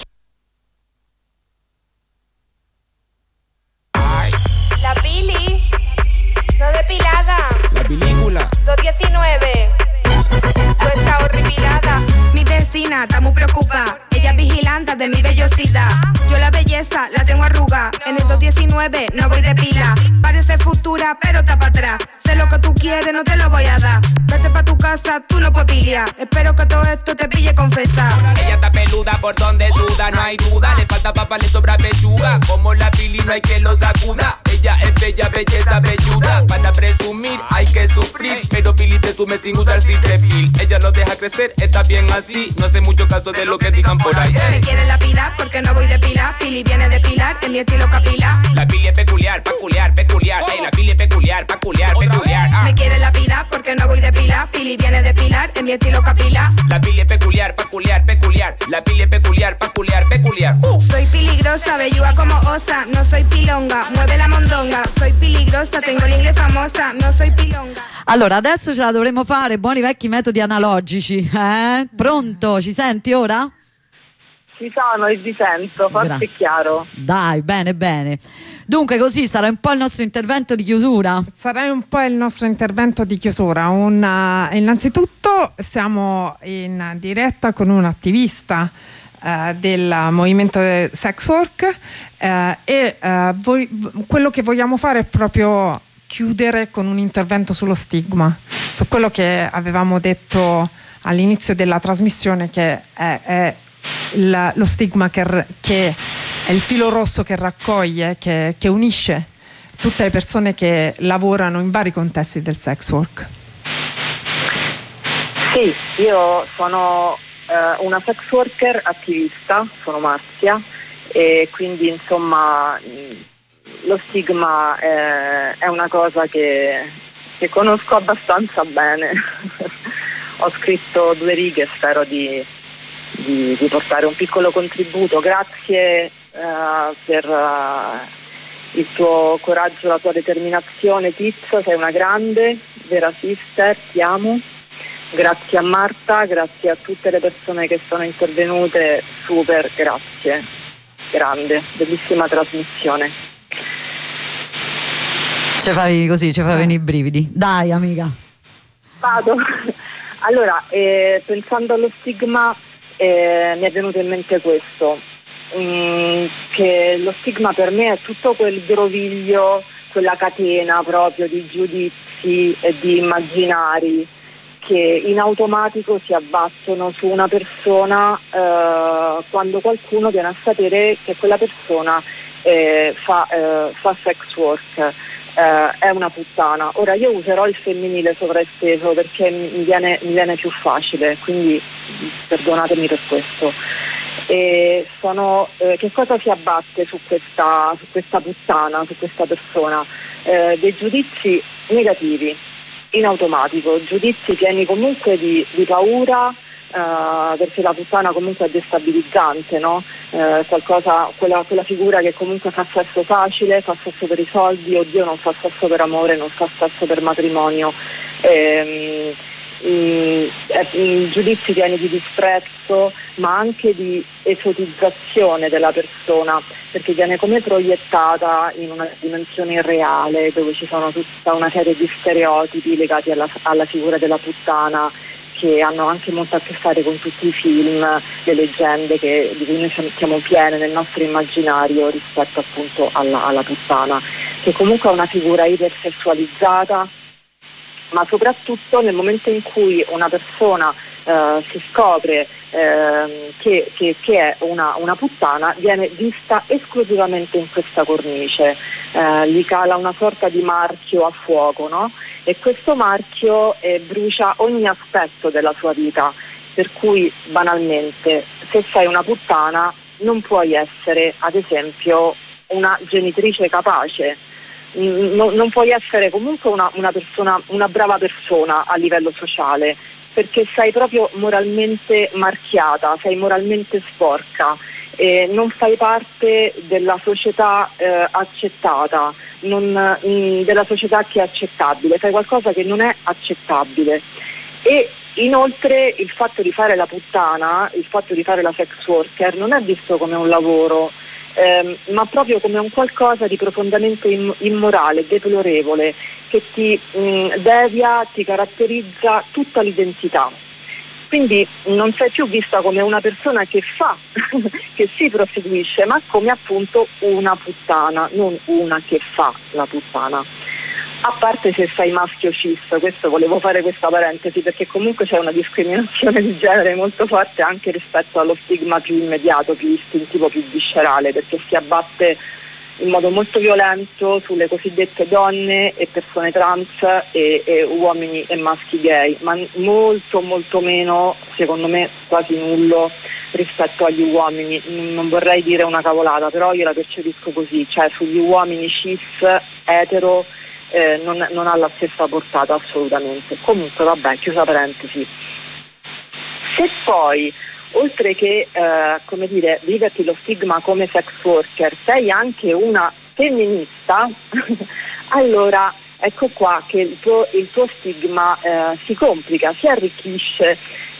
La Pili, no depilada. La película. 219. Tú estás horripilada. Mi vecina está muy preocupada. Ella es vigilante de mi vellosita. Yo la belleza la tengo arruga. En el 219 no voy de pila. Parece futura, pero está para atrás. Sé lo que tú quieres, no te lo voy a dar. Vete pa' tu casa, tú no puedes piliar. Espero que todo esto te pille confesar. Ella está peluda por donde duda, no hay duda. Le falta papa, le sobra pechuga. Como la Pili no hay que lo sacuda. Ella es bella, belleza, velluda. Para presumir hay que sufrir. Pero Pili presume sin usar citrepil. Ella lo deja crecer, está bien así. No hace mucho caso de lo que digan por ahí. Me quiere lapidar porque no voy de pila. Pili viene de pilar en mi estilo capilar. La Pili es peculiar, peculiar, peculiar. Ey, la Pili es peculiar, peculiar, peculiar. Me quiere lapidar porque no voy de pila. Pili viene de pilar en mi estilo capilar. La Pili es peculiar, peculiar, peculiar. La Pili es peculiar, peculiar, peculiar. Soy peligrosa, velluda como osa. No soy pilonga, mueve la mondonga. Soy peligrosa, tengo l'inglese famosa. No soy pilonga. Allora, adesso ce la dovremo fare, buoni vecchi metodi analogici. Pronto? Ci senti ora? Ci sono e vi sento, forte e chiaro. Dai, bene, bene. Dunque, così sarà un po' il nostro intervento di chiusura? Sarà un po' il nostro intervento di chiusura. Innanzitutto siamo in diretta con un attivista del movimento sex work quello che vogliamo fare è proprio chiudere con un intervento sullo stigma, su quello che avevamo detto all'inizio della trasmissione, che è lo stigma che è il filo rosso che raccoglie, che unisce tutte le persone che lavorano in vari contesti del sex work. Sì, io sono una sex worker attivista, sono Marzia, e quindi insomma lo stigma è una cosa che conosco abbastanza bene. Ho scritto 2 righe, spero di portare un piccolo contributo. Grazie per il tuo coraggio, la tua determinazione, Tizio, sei una grande, vera sister, ti amo. Grazie a Marta, grazie a tutte le persone che sono intervenute, super, grazie, grande, bellissima trasmissione. Ci favi così, ci fai venire i brividi. Dai, amica. Vado. Allora, pensando allo stigma, mi è venuto in mente questo, che lo stigma per me è tutto quel groviglio, quella catena proprio di giudizi e di immaginari che in automatico si abbattono su una persona quando qualcuno viene a sapere che quella persona fa sex work. È una puttana. Ora io userò il femminile sovraesteso perché mi viene più facile, quindi perdonatemi per questo. Che cosa si abbatte su questa puttana, su questa persona? Dei giudizi negativi in automatico, giudizi pieni comunque di paura, perché la puttana comunque è destabilizzante, no? Quella figura che comunque fa sesso facile, fa sesso per i soldi, oddio non fa sesso per amore, non fa sesso per matrimonio, giudizi pieni di disprezzo, ma anche di esotizzazione della persona, perché viene come proiettata in una dimensione irreale dove ci sono tutta una serie di stereotipi legati alla figura della puttana, che hanno anche molto a che fare con tutti i film, le leggende di cui noi siamo piene nel nostro immaginario rispetto appunto alla puttana, che comunque è una figura ipersessualizzata, ma soprattutto nel momento in cui una persona si scopre che è una puttana, viene vista esclusivamente in questa cornice, gli cala una sorta di marchio a fuoco, no? E questo marchio brucia ogni aspetto della sua vita, per cui banalmente se sei una puttana non puoi essere ad esempio una genitrice capace, non puoi essere comunque una persona, una brava persona a livello sociale, perché sei proprio moralmente marchiata, sei moralmente sporca, non fai parte della società accettata, della società che è accettabile, fai qualcosa che non è accettabile. E inoltre il fatto di fare la puttana, il fatto di fare la sex worker non è visto come un lavoro, ma proprio come un qualcosa di profondamente immorale, deplorevole, che ti devia, ti caratterizza tutta l'identità. Quindi non sei più vista come una persona che fa, che si prostituisce, ma come appunto una puttana, non una che fa la puttana. A parte se sei maschio cis, questo volevo fare questa parentesi, perché comunque c'è una discriminazione di genere molto forte anche rispetto allo stigma più immediato, più istintivo, più viscerale, perché si abbatte in modo molto violento sulle cosiddette donne e persone trans e uomini e maschi gay, ma molto molto meno, secondo me quasi nullo, rispetto agli uomini. Non vorrei dire una cavolata, però io la percepisco così, cioè sugli uomini cis, etero, non ha la stessa portata assolutamente. Comunque vabbè, chiusa parentesi. Se poi oltre che come dire, viverti lo stigma come sex worker, sei anche una femminista, allora ecco qua che il tuo stigma si complica, si arricchisce,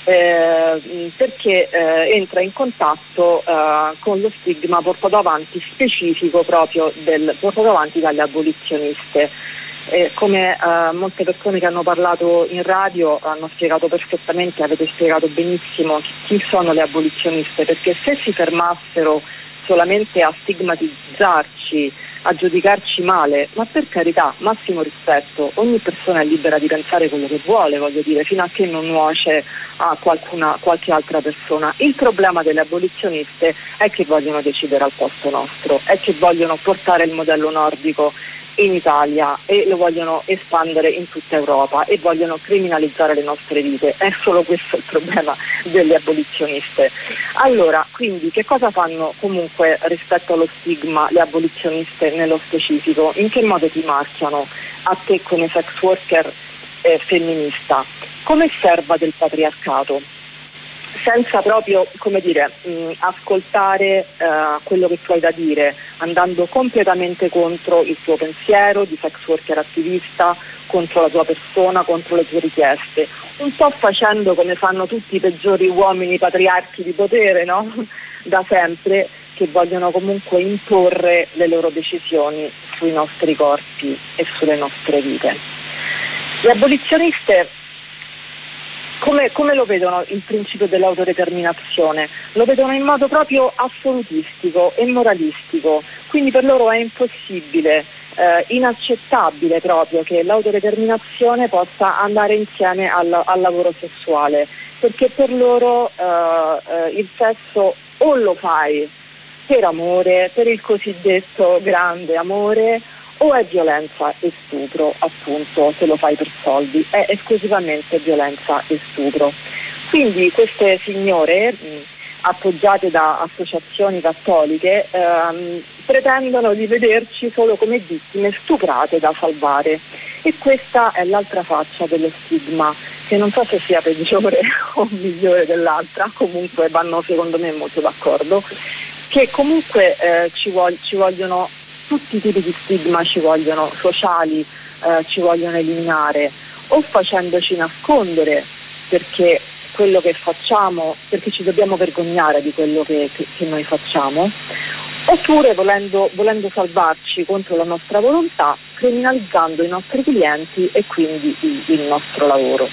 perché entra in contatto con lo stigma portato avanti specifico proprio portato avanti dalle abolizioniste. Come molte persone che hanno parlato in radio hanno spiegato perfettamente, avete spiegato benissimo chi sono le abolizioniste, perché se si fermassero solamente a stigmatizzarci, a giudicarci male, ma per carità, massimo rispetto, ogni persona è libera di pensare quello che vuole, voglio dire, fino a che non nuoce a qualche altra persona. Il problema delle abolizioniste è che vogliono decidere al posto nostro, è che vogliono portare il modello nordico in Italia e lo vogliono espandere in tutta Europa e vogliono criminalizzare le nostre vite. È solo questo il problema delle abolizioniste. Allora, quindi che cosa fanno comunque rispetto allo stigma le abolizioniste nello specifico? In che modo ti marchiano a te come sex worker femminista? Come serva del patriarcato, senza proprio, come dire, ascoltare quello che tu hai da dire, andando completamente contro il tuo pensiero di sex worker attivista, contro la tua persona, contro le tue richieste, un po' facendo come fanno tutti i peggiori uomini patriarchi di potere, no? Da sempre, che vogliono comunque imporre le loro decisioni sui nostri corpi e sulle nostre vite. Le abolizioniste come lo vedono il principio dell'autodeterminazione? Lo vedono in modo proprio assolutistico e moralistico, quindi per loro è impossibile, inaccettabile proprio che l'autodeterminazione possa andare insieme al lavoro sessuale, perché per loro il sesso o lo fai per amore, per il cosiddetto grande amore, o è violenza e stupro, appunto, se lo fai per soldi, è esclusivamente violenza e stupro. Quindi queste signore, appoggiate da associazioni cattoliche, pretendono di vederci solo come vittime stuprate da salvare. E questa è l'altra faccia dello stigma, che non so se sia peggiore o migliore dell'altra, comunque vanno secondo me molto d'accordo, che comunque ci vogliono tutti i tipi di stigma, ci vogliono sociali, ci vogliono eliminare, o facendoci nascondere perché quello che facciamo, perché ci dobbiamo vergognare di quello che noi facciamo, oppure volendo salvarci contro la nostra volontà, criminalizzando i nostri clienti e quindi il nostro lavoro.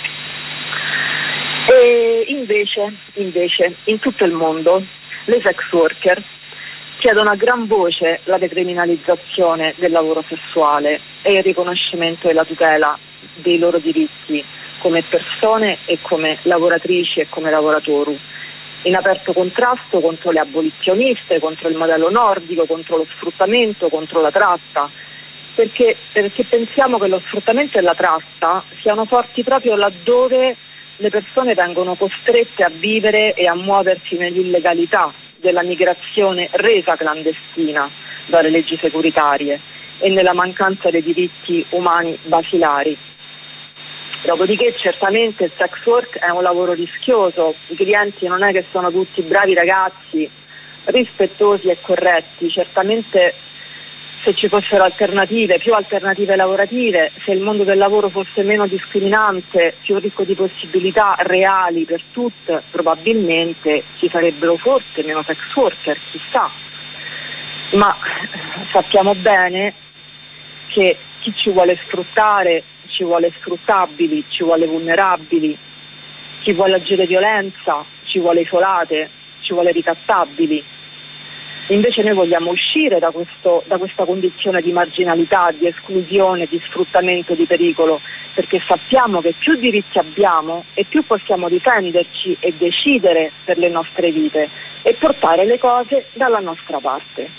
E invece in tutto il mondo le sex worker chiedono a gran voce la decriminalizzazione del lavoro sessuale e il riconoscimento e la tutela dei loro diritti come persone e come lavoratrici e come lavoratori, in aperto contrasto contro le abolizioniste, contro il modello nordico, contro lo sfruttamento, contro la tratta, perché pensiamo che lo sfruttamento e la tratta siano forti proprio laddove le persone vengono costrette a vivere e a muoversi nell'illegalità della migrazione resa clandestina dalle leggi securitarie e nella mancanza dei diritti umani basilari. Dopodiché certamente il sex work è un lavoro rischioso, i clienti non è che sono tutti bravi ragazzi, rispettosi e corretti, certamente se ci fossero alternative, più alternative lavorative, se il mondo del lavoro fosse meno discriminante, più ricco di possibilità reali per tutte, probabilmente ci sarebbero forse meno sex worker, chissà. Ma sappiamo bene che chi ci vuole sfruttare ci vuole sfruttabili, ci vuole vulnerabili, chi vuole agire violenza ci vuole isolate, ci vuole ricattabili. Invece noi vogliamo uscire da questa condizione di marginalità, di esclusione, di sfruttamento, di pericolo, perché sappiamo che più diritti abbiamo e più possiamo difenderci e decidere per le nostre vite e portare le cose dalla nostra parte.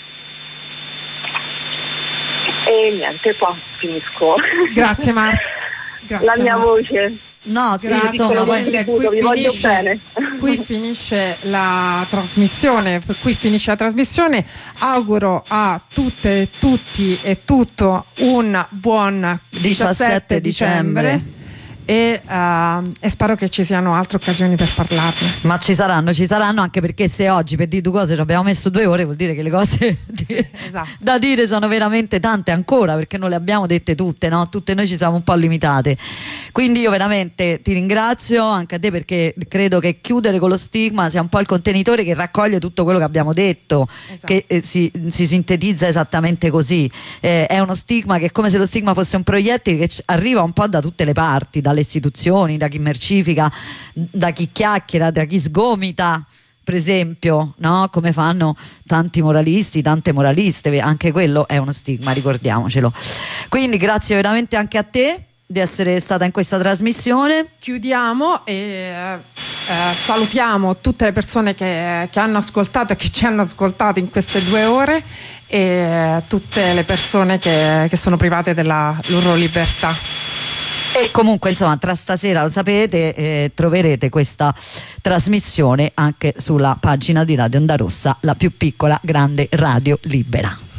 E niente, qua finisco. Grazie Marta. La mia voce. No, sì, Grazie insomma, mille. vi voglio bene. Qui finisce la trasmissione. Auguro a tutte, tutti e tutto un buon 17 dicembre. E spero che ci siano altre occasioni per parlarne. Ma ci saranno, anche perché se oggi per dire due cose ci abbiamo messo 2 ore, vuol dire che le cose esatto, da dire sono veramente tante ancora, perché non le abbiamo dette tutte, no? Tutte noi ci siamo un po' limitate. Quindi io veramente ti ringrazio anche a te, perché credo che chiudere con lo stigma sia un po' il contenitore che raccoglie tutto quello che abbiamo detto, esatto, che si sintetizza esattamente così. È uno stigma che è come se lo stigma fosse un proiettile che arriva un po' da tutte le parti, dalle istituzioni, da chi mercifica, da chi chiacchiera, da chi sgomita, per esempio, no? Come fanno tanti moralisti, tante moraliste, anche quello è uno stigma, ricordiamocelo. Quindi grazie veramente anche a te di essere stata in questa trasmissione. Chiudiamo e salutiamo tutte le persone che hanno ascoltato e che ci hanno ascoltato in queste 2 ore e tutte le persone che sono private della loro libertà. E comunque insomma tra stasera, lo sapete, troverete questa trasmissione anche sulla pagina di Radio Onda Rossa, la più piccola grande radio libera.